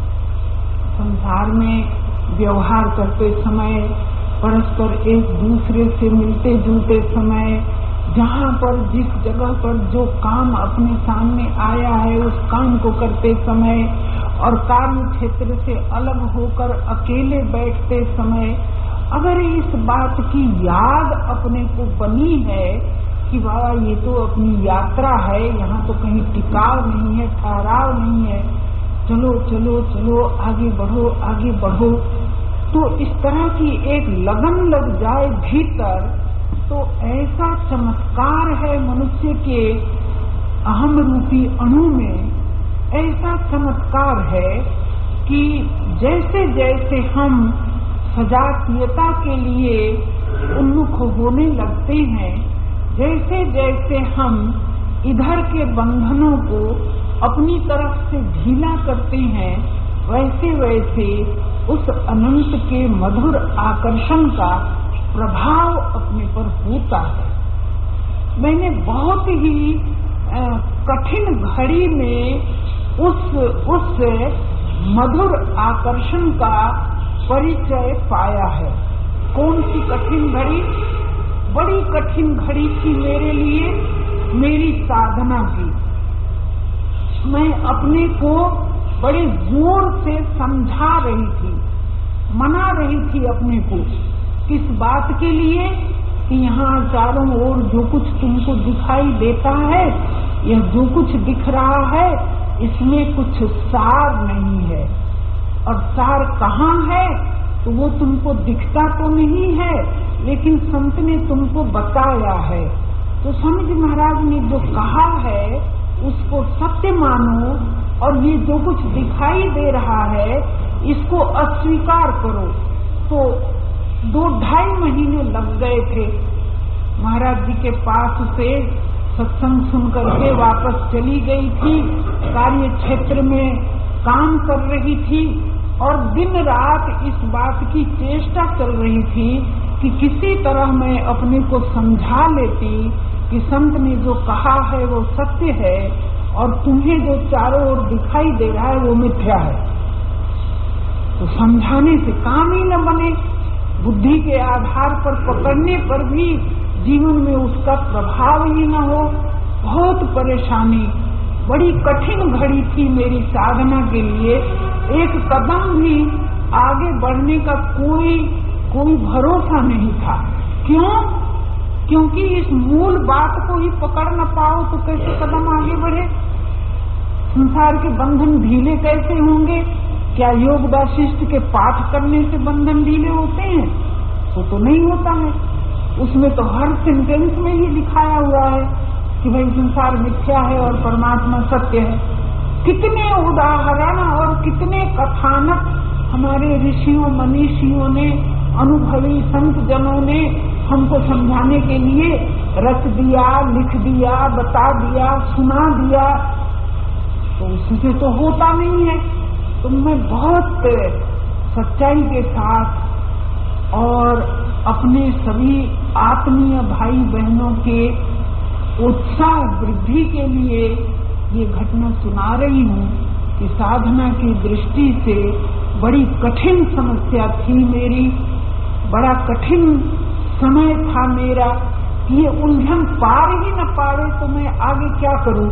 संसार में व्यवहार करते समय, परस्पर एक दूसरे से मिलते जुलते समय, जहाँ पर जिस जगह पर जो काम अपने सामने आया है उस काम को करते समय, और कार्य क्षेत्र से अलग होकर अकेले बैठते समय, अगर इस बात की याद अपने को बनी है कि बाबा ये तो अपनी यात्रा है, यहाँ तो कहीं टिकाव नहीं है, ठहराव नहीं है, चलो चलो चलो आगे बढ़ो आगे बढ़ो, तो इस तरह की एक लगन लग जाए भीतर, तो ऐसा चमत्कार है मनुष्य के अहम रूपी अणु में, ऐसा चमत्कार है कि जैसे जैसे हम सजातीयता के लिए उन्मुख होने लगते हैं, जैसे जैसे हम इधर के बंधनों को अपनी तरफ से ढीला करते हैं, वैसे वैसे उस अनंत के मधुर आकर्षण का प्रभाव अपने पर होता है। मैंने बहुत ही कठिन घड़ी में उस उस मधुर आकर्षण का परिचय पाया है। कौन सी कठिन घड़ी? बड़ी कठिन घड़ी थी मेरे लिए, मेरी साधना की। मैं अपने को बड़े जोर से समझा रही थी, मना रही थी अपने को, किस बात के लिए कि यहाँ चारों ओर जो कुछ तुमको दिखाई देता है, यह जो कुछ दिख रहा है, इसमें कुछ सार नहीं है। और सार कहाँ है? तो वो तुमको दिखता तो नहीं है, लेकिन संत ने तुमको बताया है। तो स्वामी जी महाराज ने जो कहा है उसको सत्य मानो, और ये जो कुछ दिखाई दे रहा है इसको अस्वीकार करो। तो दो ढाई महीने लग गए थे। महाराज जी के पास से सत्संग सुन करके वापस चली गई थी, कार्य क्षेत्र में काम कर रही थी और दिन रात इस बात की चेष्टा चल रही थी कि किसी तरह मैं अपने को समझा लेती कि संत ने जो कहा है वो सत्य है और तुम्हें जो चारों ओर दिखाई दे रहा है वो मिथ्या है। तो समझाने से काम ही न बने, बुद्धि के आधार पर पकड़ने पर भी जीवन में उसका प्रभाव ही न हो। बहुत परेशानी, बड़ी कठिन घड़ी थी मेरी साधना के लिए। एक कदम भी आगे बढ़ने का कोई कोई भरोसा नहीं था। क्यों? क्योंकि इस मूल बात को ही पकड़ न पाओ तो कैसे कदम आगे बढ़े? संसार के बंधन ढीले कैसे होंगे? क्या योग वासिष्ठ के पाठ करने से बंधन ढीले होते हैं? वो तो नहीं होता है। उसमें तो हर सेंटेंस में ही दिखाया हुआ है कि भाई संसार मिथ्या है और परमात्मा सत्य है। कितने उदाहरण और कितने कथानक हमारे ऋषियों मनीषियों ने, अनुभवी संत जनों ने हमको समझाने के लिए रच दिया, लिख दिया, बता दिया, सुना दिया। तो उससे तो होता नहीं है। तो मैं बहुत सच्चाई के साथ और अपने सभी आत्मीय भाई बहनों के उत्साह वृद्धि के लिए ये घटना सुना रही हूँ कि साधना की दृष्टि से बड़ी कठिन समस्या थी मेरी, बड़ा कठिन समय था मेरा। ये उलझन पार ही न पाड़े तो मैं आगे क्या करूं?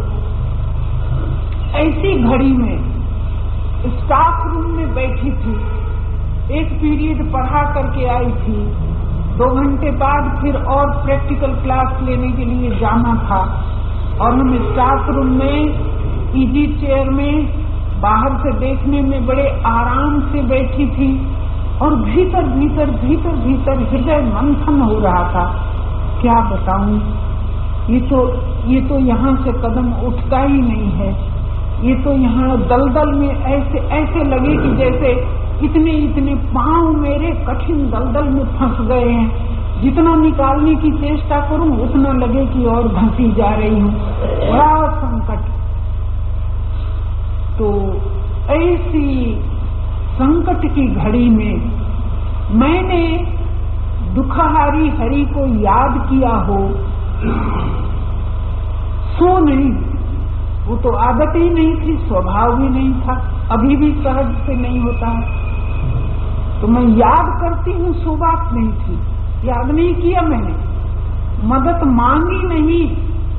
ऐसी घड़ी में स्टाफ रूम में बैठी थी, एक पीरियड पढ़ा करके आई थी, दो घंटे बाद फिर और प्रैक्टिकल क्लास लेने के लिए जाना था और हम स्टाफ रूम में इजी चेयर में बाहर से देखने में बड़े आराम से बैठी थी और भीतर भीतर भीतर भीतर हृदय मंथन हो रहा था। क्या बताऊं, ये तो ये तो यहाँ से कदम उठता ही नहीं है। ये तो यहाँ दलदल में ऐसे ऐसे लगे कि जैसे इतने इतने पांव मेरे कठिन दलदल में फंस गए हैं। जितना निकालने की चेष्टा करूं उतना लगे कि और धंसी जा रही हूँ। बड़ा संकट। तो ऐसी संकट की घड़ी में मैंने दुखहारी हरि को याद किया हो, सो नहीं, वो तो आदत ही नहीं थी, स्वभाव भी नहीं था, अभी भी सहज से नहीं होता है। तो मैं याद करती हूँ, सो बात नहीं थी, याद नहीं किया मैंने, मदद मांगी नहीं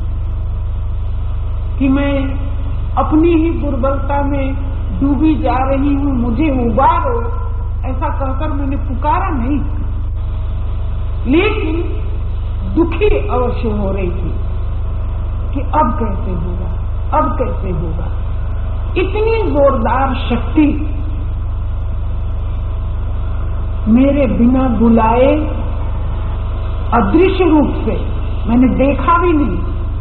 कि मैं अपनी ही दुर्बलता में डूबी जा रही हूँ, मुझे उबारो, ऐसा कहकर मैंने पुकारा नहीं। लेकिन दुखी अवश्य हो रही थी कि अब कैसे होगा, अब कैसे होगा। इतनी जोरदार शक्ति मेरे बिना बुलाए अदृश्य रूप से, मैंने देखा भी नहीं,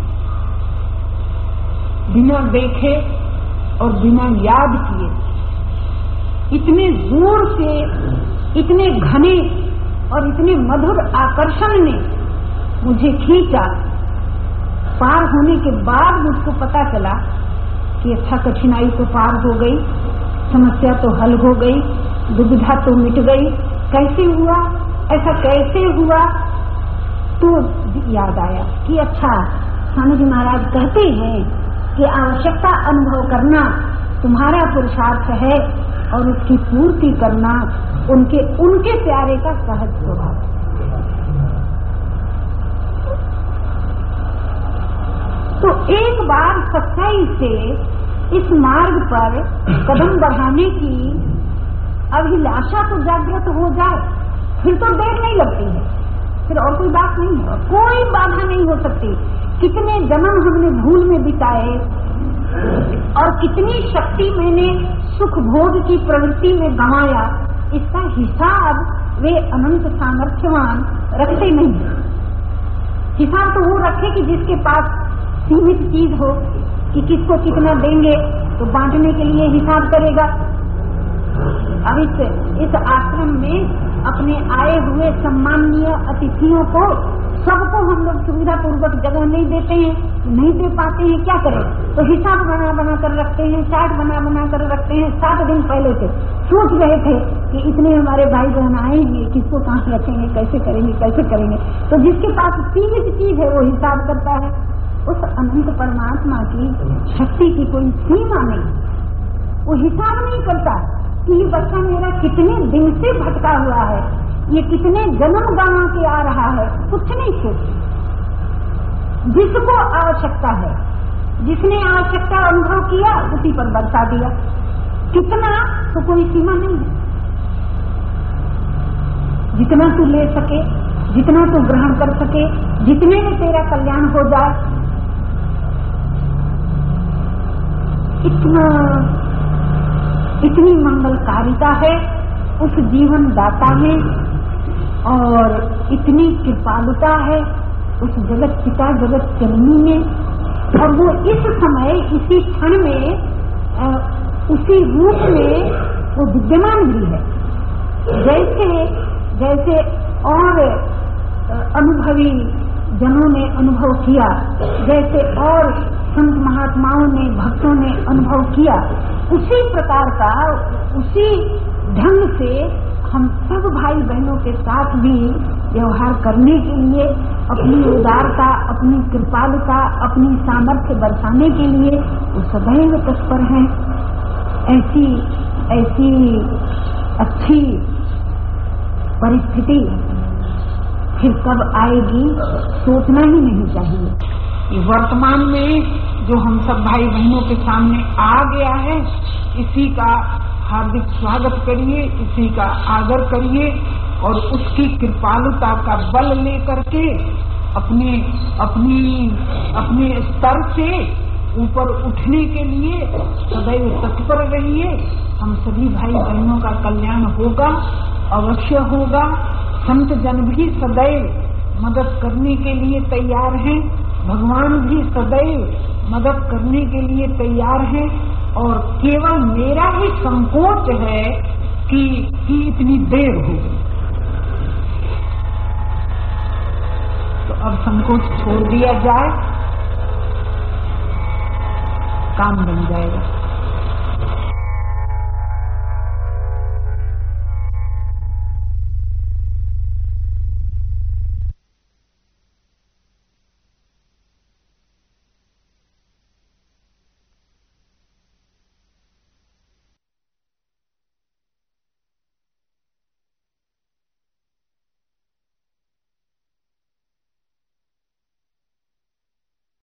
बिना देखे और बिना याद किए, इतने जोर से, इतने घने और इतने मधुर आकर्षण ने मुझे खींचा। पार होने के बाद मुझको पता चला कि अच्छा, कठिनाई तो पार हो गई, समस्या तो हल हो गई, दुविधा तो मिट गई। कैसे हुआ, ऐसा कैसे हुआ? तो याद आया कि अच्छा, स्वामी जी महाराज कहते हैं कि आवश्यकता अनुभव करना तुम्हारा पुरुषार्थ है और उसकी पूर्ति करना उनके उनके प्यारे का सहज स्वभाव। तो एक बार सच्चाई से इस मार्ग पर कदम बढ़ाने की अभिलाषा तो जागृत हो जाए, फिर तो देर नहीं लगती है, फिर और कोई बात नहीं है, कोई बाधा नहीं हो सकती। कितने जन्म हमने भूल में बिताए और कितनी शक्ति मैंने सुख भोग की प्रवृत्ति में गंवाया, इसका हिसाब वे अनंत सामर्थ्यवान रखते नहीं। हिसाब तो वो रखे कि जिसके पास सीमित चीज हो, कि किसको कितना देंगे तो बांटने के लिए हिसाब करेगा।
अब इस इस आश्रम में अपने आए हुए सम्माननीय अतिथियों को सबको हम लोग सुविधा पूर्वक जगह नहीं देते हैं, नहीं दे पाते हैं, क्या करें? तो हिसाब बना बना कर रखते हैं, चार्ट बना बना कर रखते हैं। सात दिन पहले से सोच रहे थे कि इतने हमारे भाई बहन आएंगे, किसको कहाँ रखेंगे, कैसे करेंगे कैसे करेंगे। तो जिसके पास सीमित चीज है वो हिसाब करता है। उस अनंत परमात्मा की शक्ति की कोई सीमा नहीं, वो हिसाब नहीं करता कि ये बच्चा मेरा कितने दिन से भटका हुआ है, ये कितने जन्म गंवा के आ रहा है, कुछ नहीं सोच। जिसको आवश्यकता है, जिसने आवश्यकता अनुभव किया उसी पर बरसा दिया। कितना तो कोई सीमा नहीं है, जितना तू ले सके, जितना तू ग्रहण कर सके, जितने में तेरा कल्याण हो जाए, इतना इतनी मंगलकारिता है उस जीवन दाता में, और इतनी कृपालुता है उस जगत पिता जगत जननी में, और वो इस समय इसी क्षण में आ, उसी रूप में वो विद्यमान भी है। जैसे जैसे और अनुभवी जनों ने अनुभव किया, जैसे और संत महात्माओं ने भक्तों ने अनुभव किया, उसी प्रकार का उसी ढंग से हम सब भाई बहनों के साथ भी व्यवहार करने के लिए अपनी उदारता, अपनी कृपालुता, अपनी सामर्थ्य बरसाने के लिए वो सदैव तत्पर हैं। ऐसी ऐसी अच्छी परिस्थिति फिर कब आएगी सोचना ही नहीं चाहिए। वर्तमान में जो हम सब भाई बहनों के सामने आ गया है, इसी का हार्दिक स्वागत करिए, इसी का आदर करिए, और उसकी कृपालुता का बल लेकर के अपने अपनी अपने स्तर से ऊपर उठने के लिए सदैव तत्पर रहिए। हम सभी भाई बहनों का कल्याण होगा, अवश्य होगा। संत जन भी सदैव मदद करने के लिए तैयार हैं, भगवान भी सदैव मदद करने के लिए तैयार हैं, और केवल मेरा ही संकोच है कि, कि इतनी देर हो गई। तो अब संकोच छोड़ दिया जाए, काम बन जाएगा।